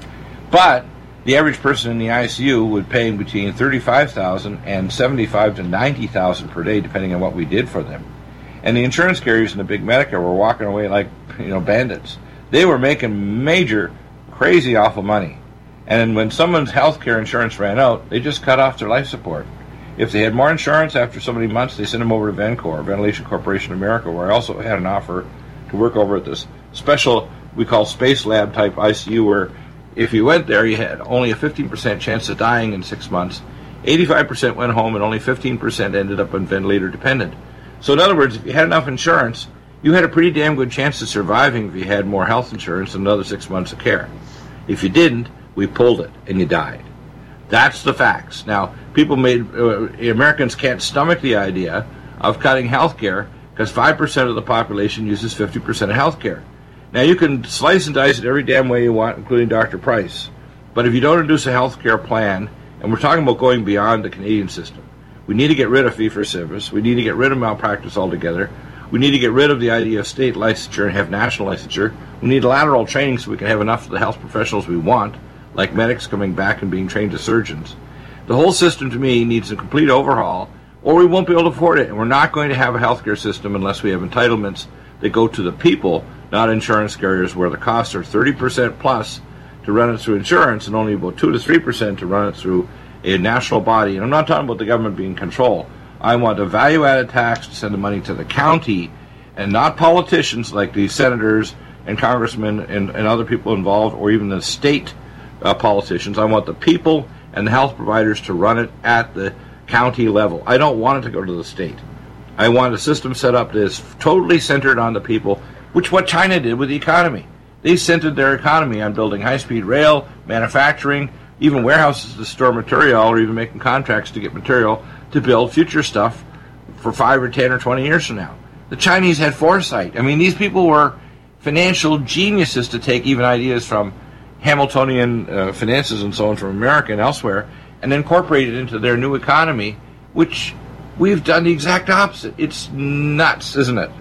But the average person in the I C U would pay between thirty-five thousand dollars and seventy-five thousand to ninety thousand dollars per day, depending on what we did for them. And the insurance carriers and the big Medicare were walking away like, you know, bandits. They were making major, crazy, awful money. And when someone's health care insurance ran out, they just cut off their life support. If they had more insurance after so many months, they sent them over to Vencor, Ventilation Corporation of America, where I also had an offer to work over at this special, we call space lab type I C U, where if you went there, you had only a fifteen percent chance of dying in six months. eighty-five percent went home, and only fifteen percent ended up on ventilator dependent. So in other words, if you had enough insurance, you had a pretty damn good chance of surviving if you had more health insurance and another six months of care. If you didn't, we pulled it, and you died. That's the facts. Now, people made, uh, Americans can't stomach the idea of cutting health care because five percent of the population uses fifty percent of health care. Now, you can slice and dice it every damn way you want, including Doctor Price. But if you don't introduce a health care plan, and we're talking about going beyond the Canadian system, we need to get rid of fee-for-service. We need to get rid of malpractice altogether. We need to get rid of the idea of state licensure and have national licensure. We need lateral training so we can have enough of the health professionals we want, like medics coming back and being trained as surgeons. The whole system, to me, needs a complete overhaul, or we won't be able to afford it. And we're not going to have a healthcare system unless we have entitlements that go to the people, not insurance carriers, where the costs are thirty percent plus to run it through insurance and only about two to three percent to run it through a national body. And I'm not talking about the government being in control. I want a value-added tax to send the money to the county and not politicians like the senators and congressmen and, and other people involved, or even the state uh, politicians. I want the people and the health providers to run it at the county level. I don't want it to go to the state. I want a system set up that is totally centered on the people, which what China did with the economy. They centered their economy on building high-speed rail, manufacturing, even warehouses to store material, or even making contracts to get material to build future stuff for five or ten or twenty years from now. The Chinese had foresight. I mean, these people were financial geniuses to take even ideas from Hamiltonian uh, finances and so on from America and elsewhere and incorporate it into their new economy, which we've done the exact opposite. It's nuts, isn't it?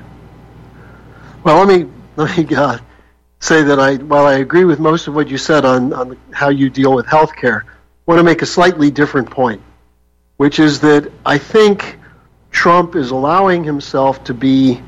Well, let me let me uh, say that I, while I agree with most of what you said on, on how you deal with healthcare, I want to make a slightly different point, which is that I think Trump is allowing himself to be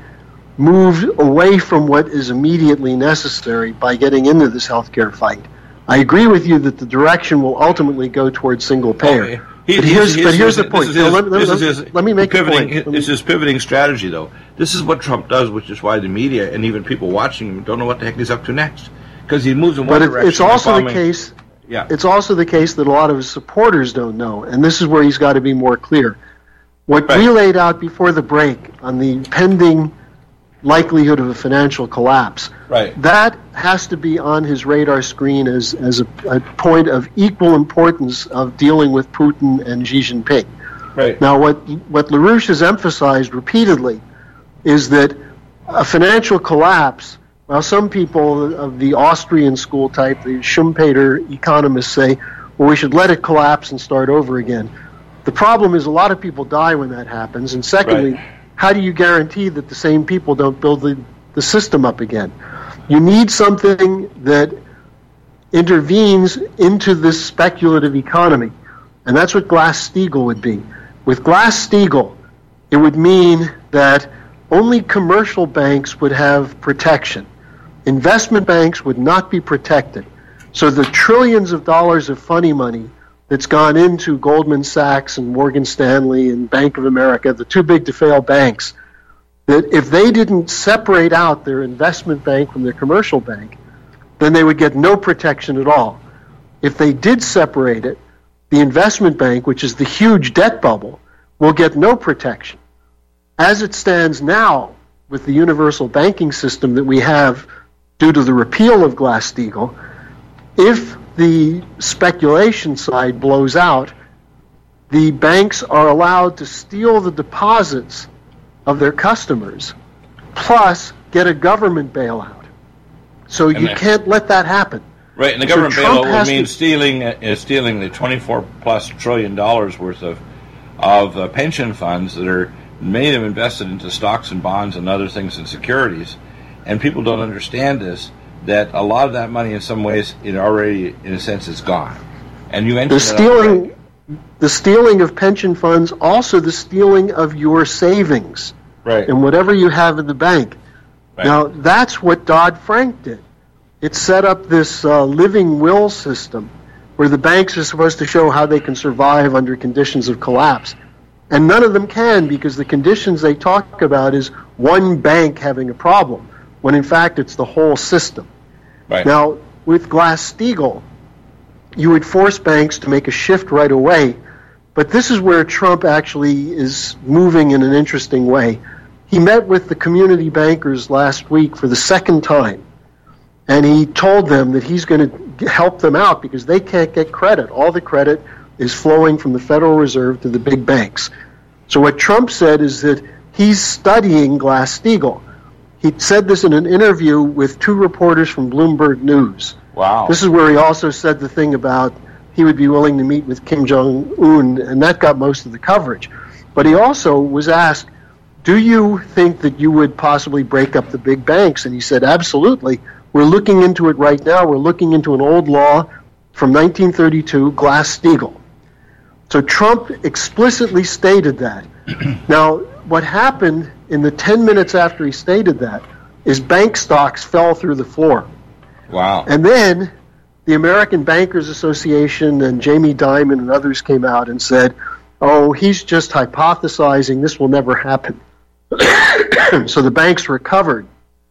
moved away from what is immediately necessary by getting into this healthcare fight. I agree with you that the direction will ultimately go towards single payer. Okay. He, but here's, his, but here's his, the point. This is his, so let, this let, is his let me make pivoting, a point. This is pivoting strategy, though. This is what Trump does, which is why the media and even people watching him don't know what the heck he's up to next. Because he moves in one but direction. But it's also bombing. the case. Yeah. It's also the case that a lot of his supporters don't know, and this is where he's got to be more clear. What right. we laid out before the break on the pending likelihood of a financial collapse, right. that has to be on his radar screen as, as a, a point of equal importance of dealing with Putin and Xi Jinping. Right. Now, what, what LaRouche has emphasized repeatedly is that a financial collapse, well, some people of the Austrian school type, the Schumpeter economists say, well, we should let it collapse and start over again. The problem is a lot of people die when that happens, and secondly, right. how do you guarantee that the same people don't build the, the system up again? You need something that intervenes into this speculative economy, and that's what Glass-Steagall would be. With Glass-Steagall, it would mean that only commercial banks would have protection. Investment banks would not be protected. So the trillions of dollars of funny money that's gone into Goldman Sachs and Morgan Stanley and Bank of America, the too big to fail banks, that if they didn't separate out their investment bank from their commercial bank, then they would get no protection at all. If they did separate it, the investment bank, which is the huge debt bubble, will get no protection. As it stands now, with the universal banking system that we have due to the repeal of Glass-Steagall, if the speculation side blows out, the banks are allowed to steal the deposits of their customers, plus get a government bailout. So and you that, can't let that happen. Right, and the so government Trump bailout would mean to, stealing uh, stealing the twenty-four plus trillion dollars worth of of uh, pension funds that are Many of them invested into stocks and bonds and other things and securities. And people don't understand this, that a lot of that money in some ways it already, in a sense, is gone. And you mentioned the stealing, the stealing of pension funds, also the stealing of your savings. Right. And whatever you have in the bank. Right. Now, that's what Dodd-Frank did. It set up this uh, living will system where the banks are supposed to show how they can survive under conditions of collapse. And none of them can, because the conditions they talk about is one bank having a problem, when in fact it's the whole system. Right. Now, with Glass-Steagall, you would force banks to make a shift right away, but this is where Trump actually is moving in an interesting way. He met with the community bankers last week for the second time, and he told them that he's going to help them out because they can't get credit. All the credit is flowing from the Federal Reserve to the big banks. So what Trump said is that he's studying Glass-Steagall. He said this in an interview with two reporters from Bloomberg News. Wow. This is where he also said the thing about he would be willing to meet with Kim Jong-un, and that got most of the coverage. But he also was asked, do you think that you would possibly break up the big banks? And he said, absolutely. We're looking into it right now. We're looking into an old law from nineteen thirty-two, Glass-Steagall. So Trump explicitly stated that. Now, what happened in the ten minutes after he stated that is bank stocks fell through the floor. Wow. And then the American Bankers Association and Jamie Dimon and others came out and said, oh, he's just hypothesizing, this will never happen. So the banks recovered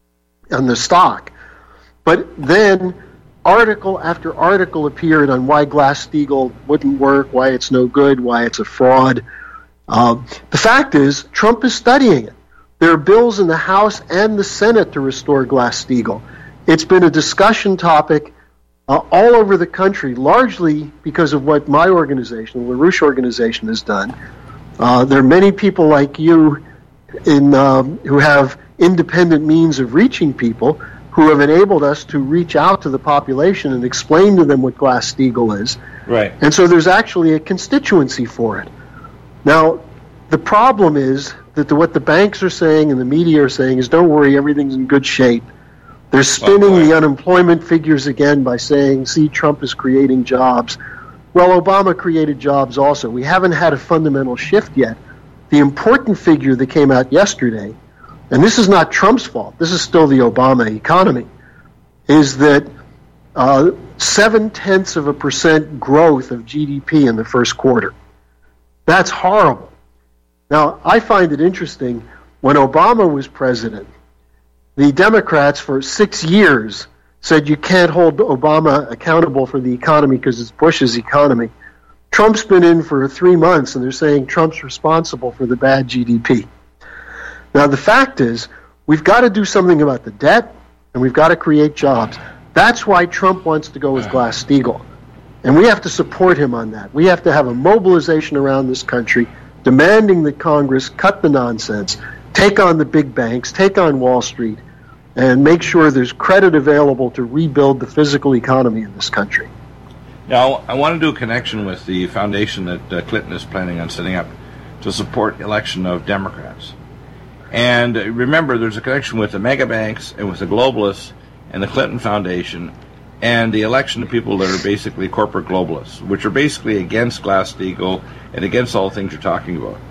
on the stock. But then article after article appeared on why Glass-Steagall wouldn't work, why it's no good, why it's a fraud. Um, the fact is, Trump is studying it. There are bills in the House and the Senate to restore Glass-Steagall. It's been a discussion topic uh, all over the country, largely because of what my organization, the LaRouche organization, has done. Uh, there are many people like you in um, who have independent means of reaching people who have enabled us to reach out to the population and explain to them what Glass-Steagall is. Right. And so there's actually a constituency for it. Now, the problem is that the, what the banks are saying and the media are saying is, don't worry, everything's in good shape. They're spinning the unemployment figures again by saying, see, Trump is creating jobs. Well, Obama created jobs also. We haven't had a fundamental shift yet. The important figure that came out yesterday, and this is not Trump's fault, this is still the Obama economy, is that uh, seven-tenths of a percent growth of G D P in the first quarter. That's horrible. Now, I find it interesting, when Obama was president, the Democrats for six years said you can't hold Obama accountable for the economy because it's Bush's economy. Trump's been in for three months, and they're saying Trump's responsible for the bad G D P. Now, the fact is, we've got to do something about the debt, and we've got to create jobs. That's why Trump wants to go with Glass-Steagall. And we have to support him on that. We have to have a mobilization around this country demanding that Congress cut the nonsense, take on the big banks, take on Wall Street, and make sure there's credit available to rebuild the physical economy in this country. Now, I want to do a connection with the foundation that uh, Clinton is planning on setting up to support election of Democrats. And uh, remember, there's a connection with the mega banks and with the globalists and the Clinton Foundation and the election of people that are basically corporate globalists, which are basically against Glass-Steagall and against all the things you're talking about.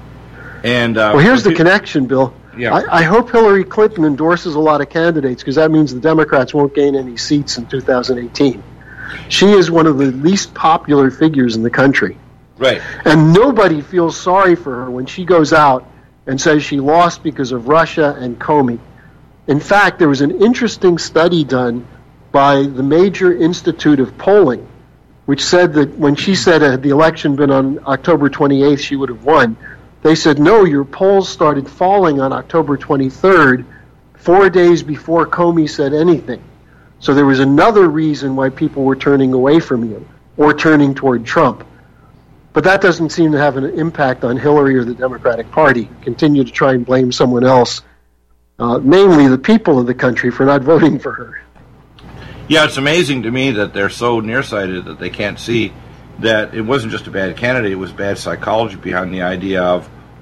And uh, well, here's the connection, Bill. Yeah. I, I hope Hillary Clinton endorses a lot of candidates, because that means the Democrats won't gain any seats in two thousand eighteen. She is one of the least popular figures in the country. Right. And nobody feels sorry for her when she goes out and says she lost because of Russia and Comey. In fact, there was an interesting study done by the Major Institute of Polling, which said that when she said had the election been on October twenty-eighth, she would have won. They said, no, your polls started falling on October twenty-third, four days before Comey said anything. So there was another reason why people were turning away from you or turning toward Trump. But that doesn't seem to have an impact on Hillary or the Democratic Party. Continue to try and blame someone else, uh, namely the people of the country, for not voting for her. Yeah, it's amazing to me that they're so nearsighted that they can't see that it wasn't just a bad candidate, it was bad psychology behind the idea of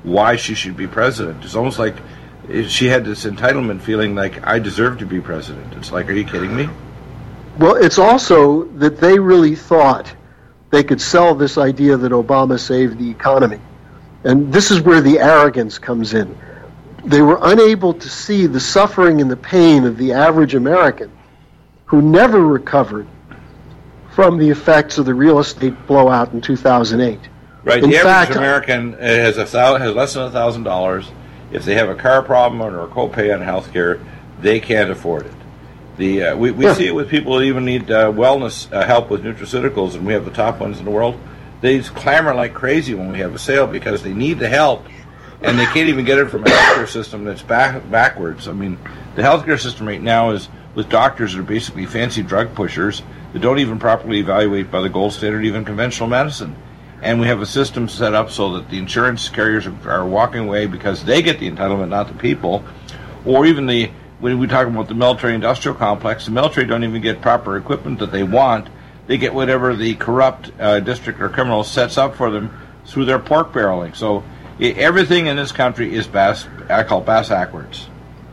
why she should be president. It's almost like she had this entitlement feeling like, I deserve to be president. It's like, are you kidding me? Well, it's also that they really thought they could sell this idea that Obama saved the economy. And this is where the arrogance comes in. They were unable to see the suffering and the pain of the average American who never recovered from the effects of the real estate blowout in two thousand eight. Right. In the average fact, American has a thou- has less than one thousand dollars. If they have a car problem or a copay on health care, they can't afford it. The uh, we, we Yeah. see it with people that even need uh, wellness uh, help with nutraceuticals, and we have the top ones in the world. They clamor like crazy when we have a sale because they need the help, and they can't even get it from a healthcare system that's back, backwards. I mean, the healthcare system right now is with doctors that are basically fancy drug pushers that don't even properly evaluate by the gold standard, even conventional medicine. And we have a system set up so that the insurance carriers are, are walking away because they get the entitlement, not the people. Or even the, when we talk about the military-industrial complex, the military don't even get proper equipment that they want. They get whatever the corrupt uh, district or criminal sets up for them through their pork barreling. So I- everything in this country is bass, I call bass backwards.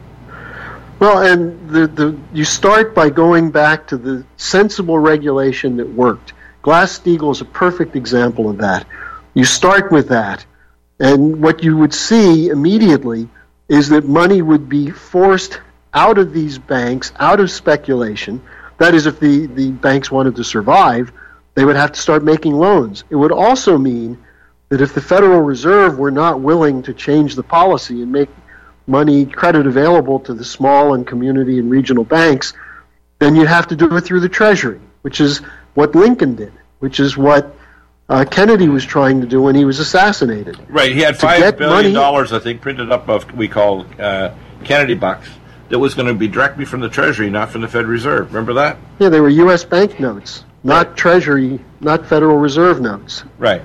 well, and the, the you start by going back to the sensible regulation that worked. Glass-Steagall is a perfect example of that. You start with that, and what you would see immediately is that money would be forced out of these banks, out of speculation. That is, if the, the banks wanted to survive, they would have to start making loans. It would also mean that if the Federal Reserve were not willing to change the policy and make money, credit available to the small and community and regional banks, then you'd have to do it through the Treasury, which is what Lincoln did, which is what uh, Kennedy was trying to do when he was assassinated. Right, he had To five get billion money- dollars, I think, printed up of we call uh, Kennedy bucks that was going to be directly from the Treasury, not from the Fed Reserve. Remember that? Yeah, they were U S bank notes, not Treasury, not Federal Reserve notes. Right.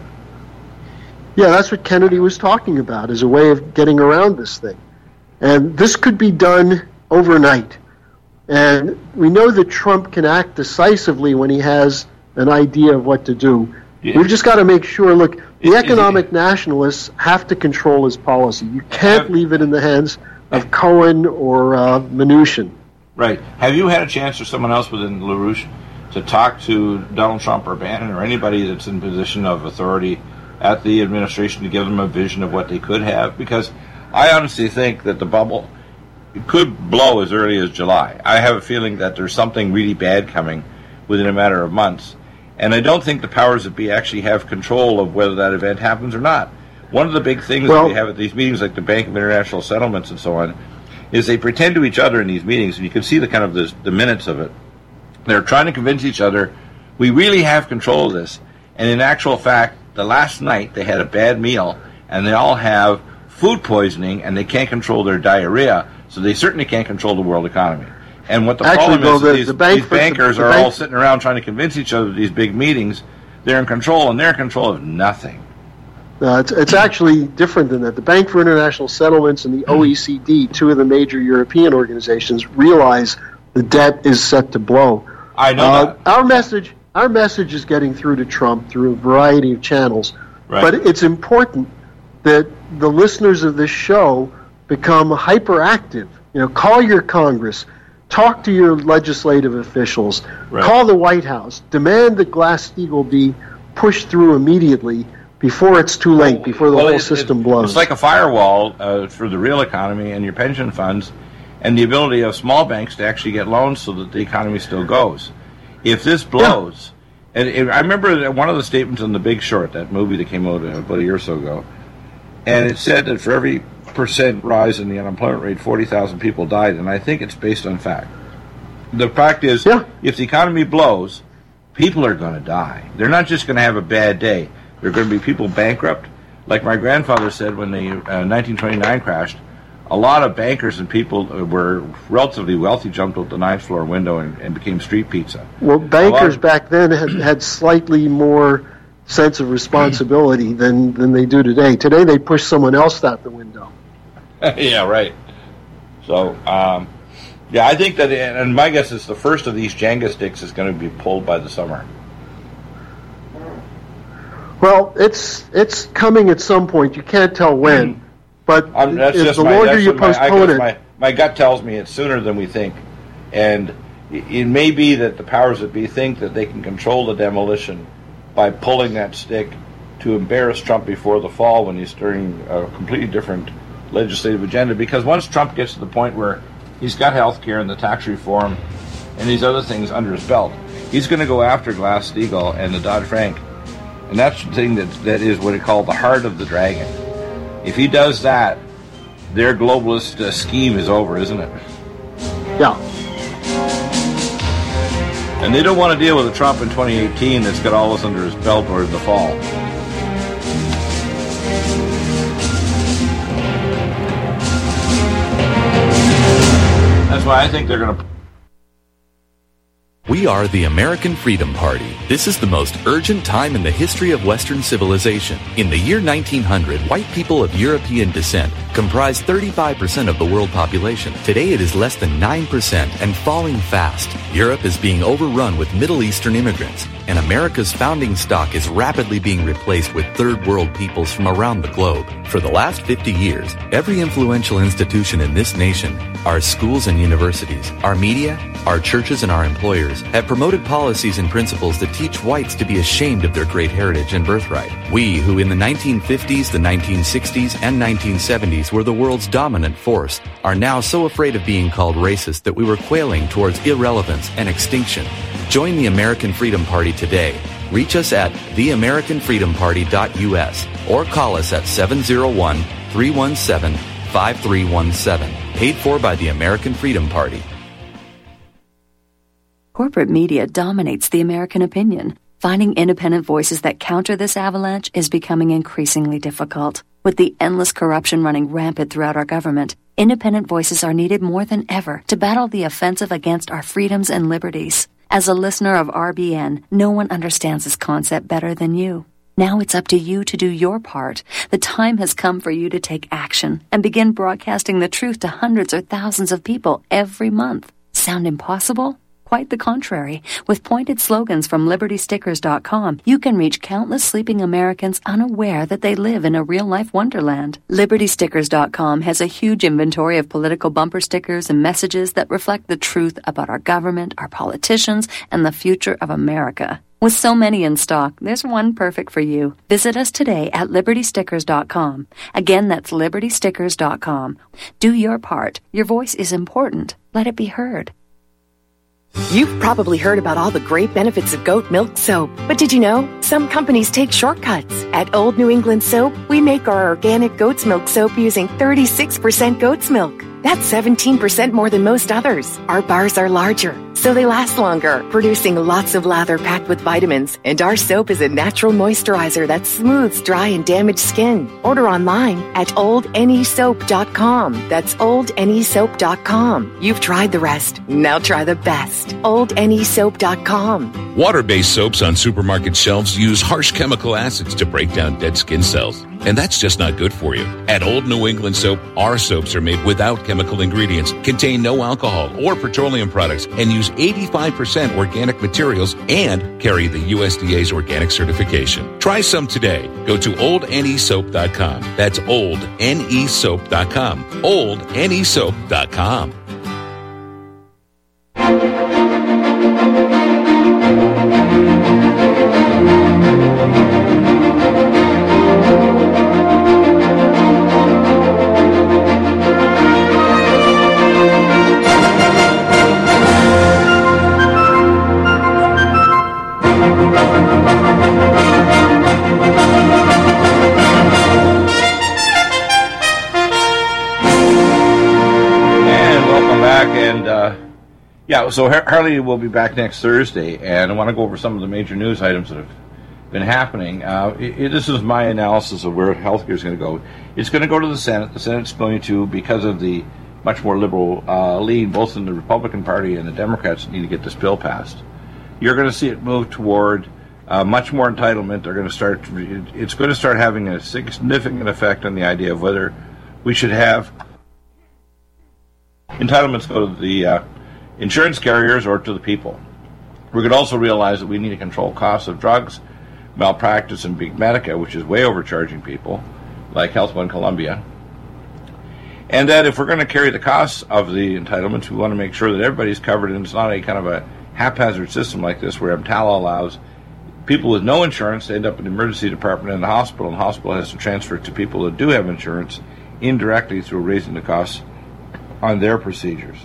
Yeah, that's what Kennedy was talking about as a way of getting around this thing. And this could be done overnight. And we know that Trump can act decisively when he has an idea of what to do. Yeah. We've just got to make sure, look, the Is- economic nationalists have to control his policy. You can't leave it in the hands of Cohen or uh, Mnuchin. Right. Have you had a chance, or someone else within LaRouche, to talk to Donald Trump or Bannon or anybody that's in position of authority at the administration to give them a vision of what they could have? Because I honestly think that the bubble could blow as early as July. I have a feeling that there's something really bad coming within a matter of months. And I don't think the powers that be actually have control of whether that event happens or not. One of the big things Well, that we have at these meetings, like the Bank of International Settlements and so on, is they pretend to each other in these meetings, and you can see the kind of the, the minutes of it. They're trying to convince each other, we really have control of this. And in actual fact, the last night they had a bad meal, and they all have food poisoning, and they can't control their diarrhea, so they certainly can't control the world economy. And what the Actually, problem though, is, the- is these, the bank- these bankers the- the are bank- all sitting around trying to convince each other at these big meetings they're in control, and they're in control of nothing. Uh, it's, it's actually different than that. The Bank for International Settlements and the O E C D, two of the major European organizations, realize the debt is set to blow. I know Uh, that. our message, our message is getting through to Trump through a variety of channels, Right. but it's important that the listeners of this show become hyperactive. You know, call your Congress, talk to your legislative officials, Right. call the White House, demand that Glass-Steagall be pushed through immediately before it's too late, before the Well, whole it- system it- blows. It's like a firewall uh, for the real economy and your pension funds and the ability of small banks to actually get loans so that the economy still goes. If this blows, and it, I remember that one of the statements in The Big Short, that movie that came out uh, about a year or so ago, and it said that for every percent rise in the unemployment rate, forty thousand people died, and I think it's based on fact. The fact is, Yeah. if the economy blows, people are going to die. They're not just going to have a bad day. There are going to be people bankrupt. Like my grandfather said when the uh, nineteen twenty-nine crashed, a lot of bankers and people who were relatively wealthy jumped out the ninth floor window and, and became street pizza. Well, bankers of- back then had, had slightly more sense of responsibility than, than they do today. Today they push someone else out the window. Yeah, right. So, um, yeah, I think that, and my guess is the first of these Jenga sticks is going to be pulled by the summer. Well, it's it's coming at some point. You can't tell when, but Um, that's if just the my, longer that's you what my, I postpone guess it, my, my gut tells me it's sooner than we think. And it, it may be that the powers that be think that they can control the demolition by pulling that stick to embarrass Trump before the fall when he's starting a completely different legislative agenda. Because once Trump gets to the point where he's got health care and the tax reform and these other things under his belt, he's going to go after Glass-Steagall and the Dodd-Frank. And that's the thing that, that is what it called the heart of the dragon. If he does that, their globalist uh, scheme is over, isn't it? Yeah. And they don't want to deal with a Trump in twenty eighteen that's got all this under his belt or in the fall. That's why I think they're going to... We are the American Freedom Party. This is the most urgent time in the history of Western civilization. In the year nineteen hundred, white people of European descent comprised thirty-five percent of the world population. Today it is less than nine percent and falling fast. Europe is being overrun with Middle Eastern immigrants, and America's founding stock is rapidly being replaced with third world peoples from around the globe. For the last fifty years, every influential institution in this nation, our schools and universities, our media, our churches and our employers have promoted policies and principles that teach whites to be ashamed of their great heritage and birthright. We, who in the nineteen fifties, the nineteen sixties, and nineteen seventies were the world's dominant force, are now so afraid of being called racist that we were quailing towards irrelevance and extinction. Join the American Freedom Party today. Reach us at the american freedom party dot u s or call us at seven oh one, three one seven, five three one seven. Paid for by the American Freedom Party. Corporate media dominates the American opinion. Finding independent voices that counter this avalanche is becoming increasingly difficult. With the endless corruption running rampant throughout our government, independent voices are needed more than ever to battle the offensive against our freedoms and liberties. As a listener of R B N, no one understands this concept better than you. Now it's up to you to do your part. The time has come for you to take action and begin broadcasting the truth to hundreds or thousands of people every month. Sound impossible? Quite the contrary. With pointed slogans from liberty stickers dot com, you can reach countless sleeping Americans unaware that they live in a real-life wonderland. liberty stickers dot com has a huge inventory of political bumper stickers and messages that reflect the truth about our government, our politicians, and the future of America. With so many in stock, there's one perfect for you. Visit us today at liberty stickers dot com. Again, that's liberty stickers dot com. Do your part. Your voice is important. Let it be heard. You've probably heard about all the great benefits of goat milk soap, but did you know some companies take shortcuts? At Old New England Soap, we make our organic goat's milk soap using thirty-six percent goat's milk. That's seventeen percent more than most others. Our bars are larger, so they last longer, producing lots of lather packed with vitamins. And our soap is a natural moisturizer that smooths dry and damaged skin. Order online at old n e soap dot com. That's old n e soap dot com. You've tried the rest. Now try the best. old n e soap dot com. Water-based soaps on supermarket shelves use harsh chemical acids to break down dead skin cells. And that's just not good for you. At Old New England Soap, our soaps are made without chemical ingredients, contain no alcohol or petroleum products, and use eighty-five percent organic materials and carry the U S D A's organic certification. Try some today. Go to old n e soap dot com. That's old n e soap dot com. old n e soap dot com. Yeah, so Har- Harley will be back next Thursday, and I want to go over some of the major news items that have been happening. Uh, it, it, this is my analysis of where healthcare is going to go. It's going to go to the Senate. The Senate's going to, because of the much more liberal uh, lean, both in the Republican Party and the Democrats need to get this bill passed. You're going to see it move toward uh, much more entitlement. They're going to start. It's going to start having a significant effect on the idea of whether we should have entitlements go to the uh, insurance carriers or to the people. We could also realize that we need to control costs of drugs. malpractice and Big Medica, which is way overcharging people, like Health One Columbia. And that if we're going to carry the costs of the entitlements, we want to make sure that everybody's covered, and it's not a kind of a haphazard system like this where EMTALA allows people with no insurance to end up in the emergency department in the hospital, and the hospital has to transfer it to people that do have insurance indirectly through raising the costs on their procedures.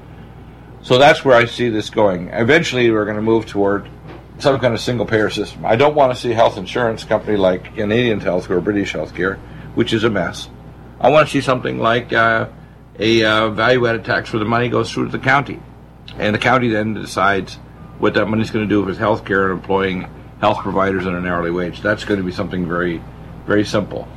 So that's where I see this going. Eventually, we're going to move toward some kind of single-payer system. I don't want to see a health insurance company like Canadian Health or British Healthcare, which is a mess. I want to see something like uh, a uh, value-added tax where the money goes through to the county, and the county then decides what that money is going to do with health care and employing health providers at an hourly wage. That's going to be something very, very simple.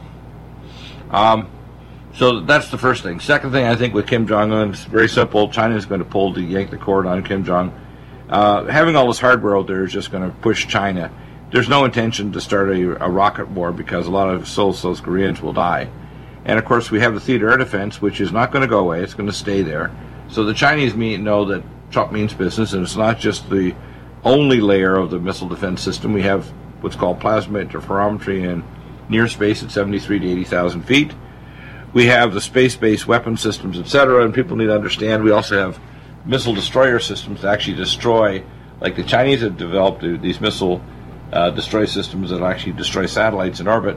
Um, so that's the first thing. Second thing, I think with Kim Jong-un, it's very simple. China is going to pull to yank the cord on Kim Jong. Uh, having all this hardware out there is just going to push China. There's no intention to start a, a rocket war because a lot of Seoul South Koreans will die. And, of course, we have the theater air defense, which is not going to go away. It's going to stay there. So the Chinese mean, know that Trump means business, and it's not just the only layer of the missile defense system. We have what's called plasma interferometry in near space at seventy-three to eighty thousand feet. We have the space-based weapon systems, et cetera, and people need to understand we also have missile destroyer systems that actually destroy, like the Chinese have developed these missile uh, destroy systems that actually destroy satellites in orbit.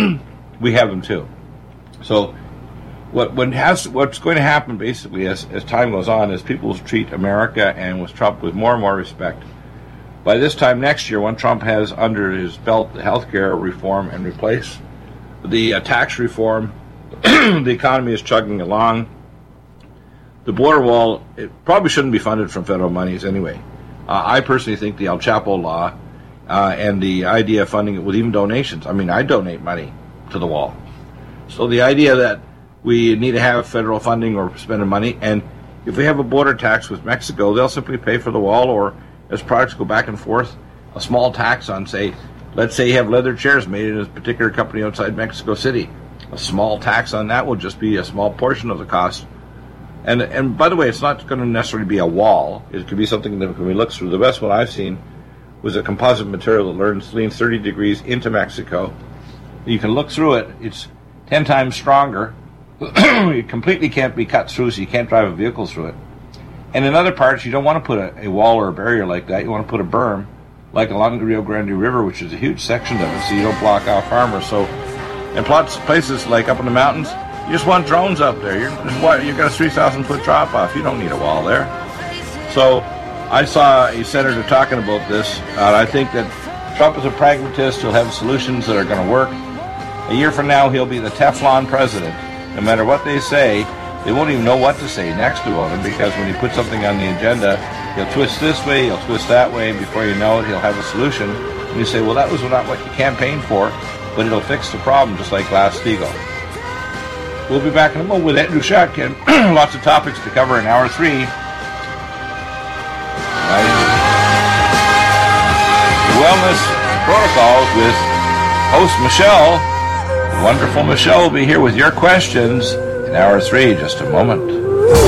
We have them too. So what, what has, what's going to happen basically as, as time goes on is people will treat America and with Trump with more and more respect. By this time next year, when Trump has under his belt the health care reform and replace the uh, tax reform, the economy is chugging along. The border wall, it probably shouldn't be funded from federal monies anyway. Uh, I personally think the El Chapo law uh, and the idea of funding it with even donations, I mean, I donate money to the wall. So the idea that we need to have federal funding or spending money, and if we have a border tax with Mexico, they'll simply pay for the wall, or as products go back and forth, a small tax on, say, let's say you have leather chairs made in a particular company outside Mexico City. A small tax on that will just be a small portion of the cost. And and by the way, it's not going to necessarily be a wall. It could be something that when we look through. The best one I've seen was a composite material that leans, leans thirty degrees into Mexico. You can look through it. It's ten times stronger. It completely can't be cut through, so you can't drive a vehicle through it. And in other parts, you don't want to put a, a wall or a barrier like that. You want to put a berm, like along the Rio Grande River, which is a huge section of it, so you don't block out farmers. So in plots, places like up in the mountains, you just want drones up there. You're, you've got a three thousand foot drop off. You don't need a wall there. So I saw a senator talking about this. Uh, I think that Trump is a pragmatist. He'll have solutions that are going to work. A year from now, he'll be the Teflon president. No matter what they say, they won't even know what to say next to him, because when he puts something on the agenda, he'll twist this way, he'll twist that way, and before you know it, he'll have a solution. And you say, well, that was not what you campaigned for, but it'll fix the problem, just like Glass-Steagall. We'll be back in a moment with Andrew Shatkin. Lots of topics to cover in hour three. Right. Wellness Protocols with host Michelle. Wonderful Michelle will be here with your questions in hour three. Just a moment.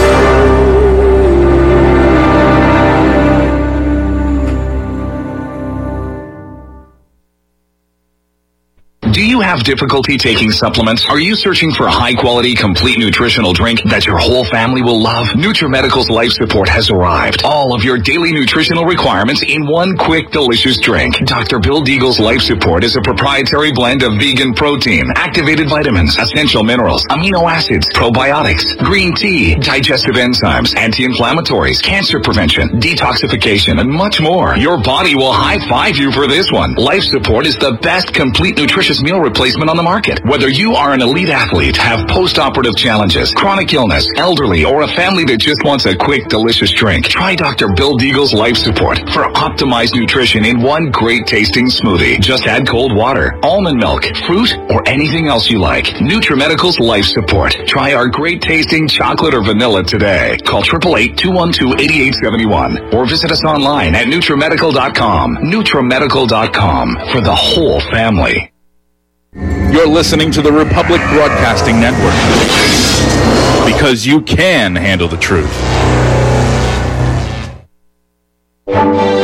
Do you have difficulty taking supplements? Are you searching for a high-quality, complete nutritional drink that your whole family will love? NutriMedical's Life Support has arrived. All of your daily nutritional requirements in one quick, delicious drink. Doctor Bill Deagle's Life Support is a proprietary blend of vegan protein, activated vitamins, essential minerals, amino acids, probiotics, green tea, digestive enzymes, anti-inflammatories, cancer prevention, detoxification, and much more. Your body will high-five you for this one. Life Support is the best complete nutritious meal replacement on the market. Whether you are an elite athlete, have post-operative challenges, chronic illness, elderly, or a family that just wants a quick, delicious drink, try Doctor Bill Deagle's Life Support for optimized nutrition in one great-tasting smoothie. Just add cold water, almond milk, fruit, or anything else you like. NutriMedical's Life Support. Try our great-tasting chocolate or vanilla today. Call eight eight eight, two one two, eight eight seven one or visit us online at NutriMedical dot com. NutriMedical dot com for the whole family. You're listening to the Republic Broadcasting Network, because you can handle the truth.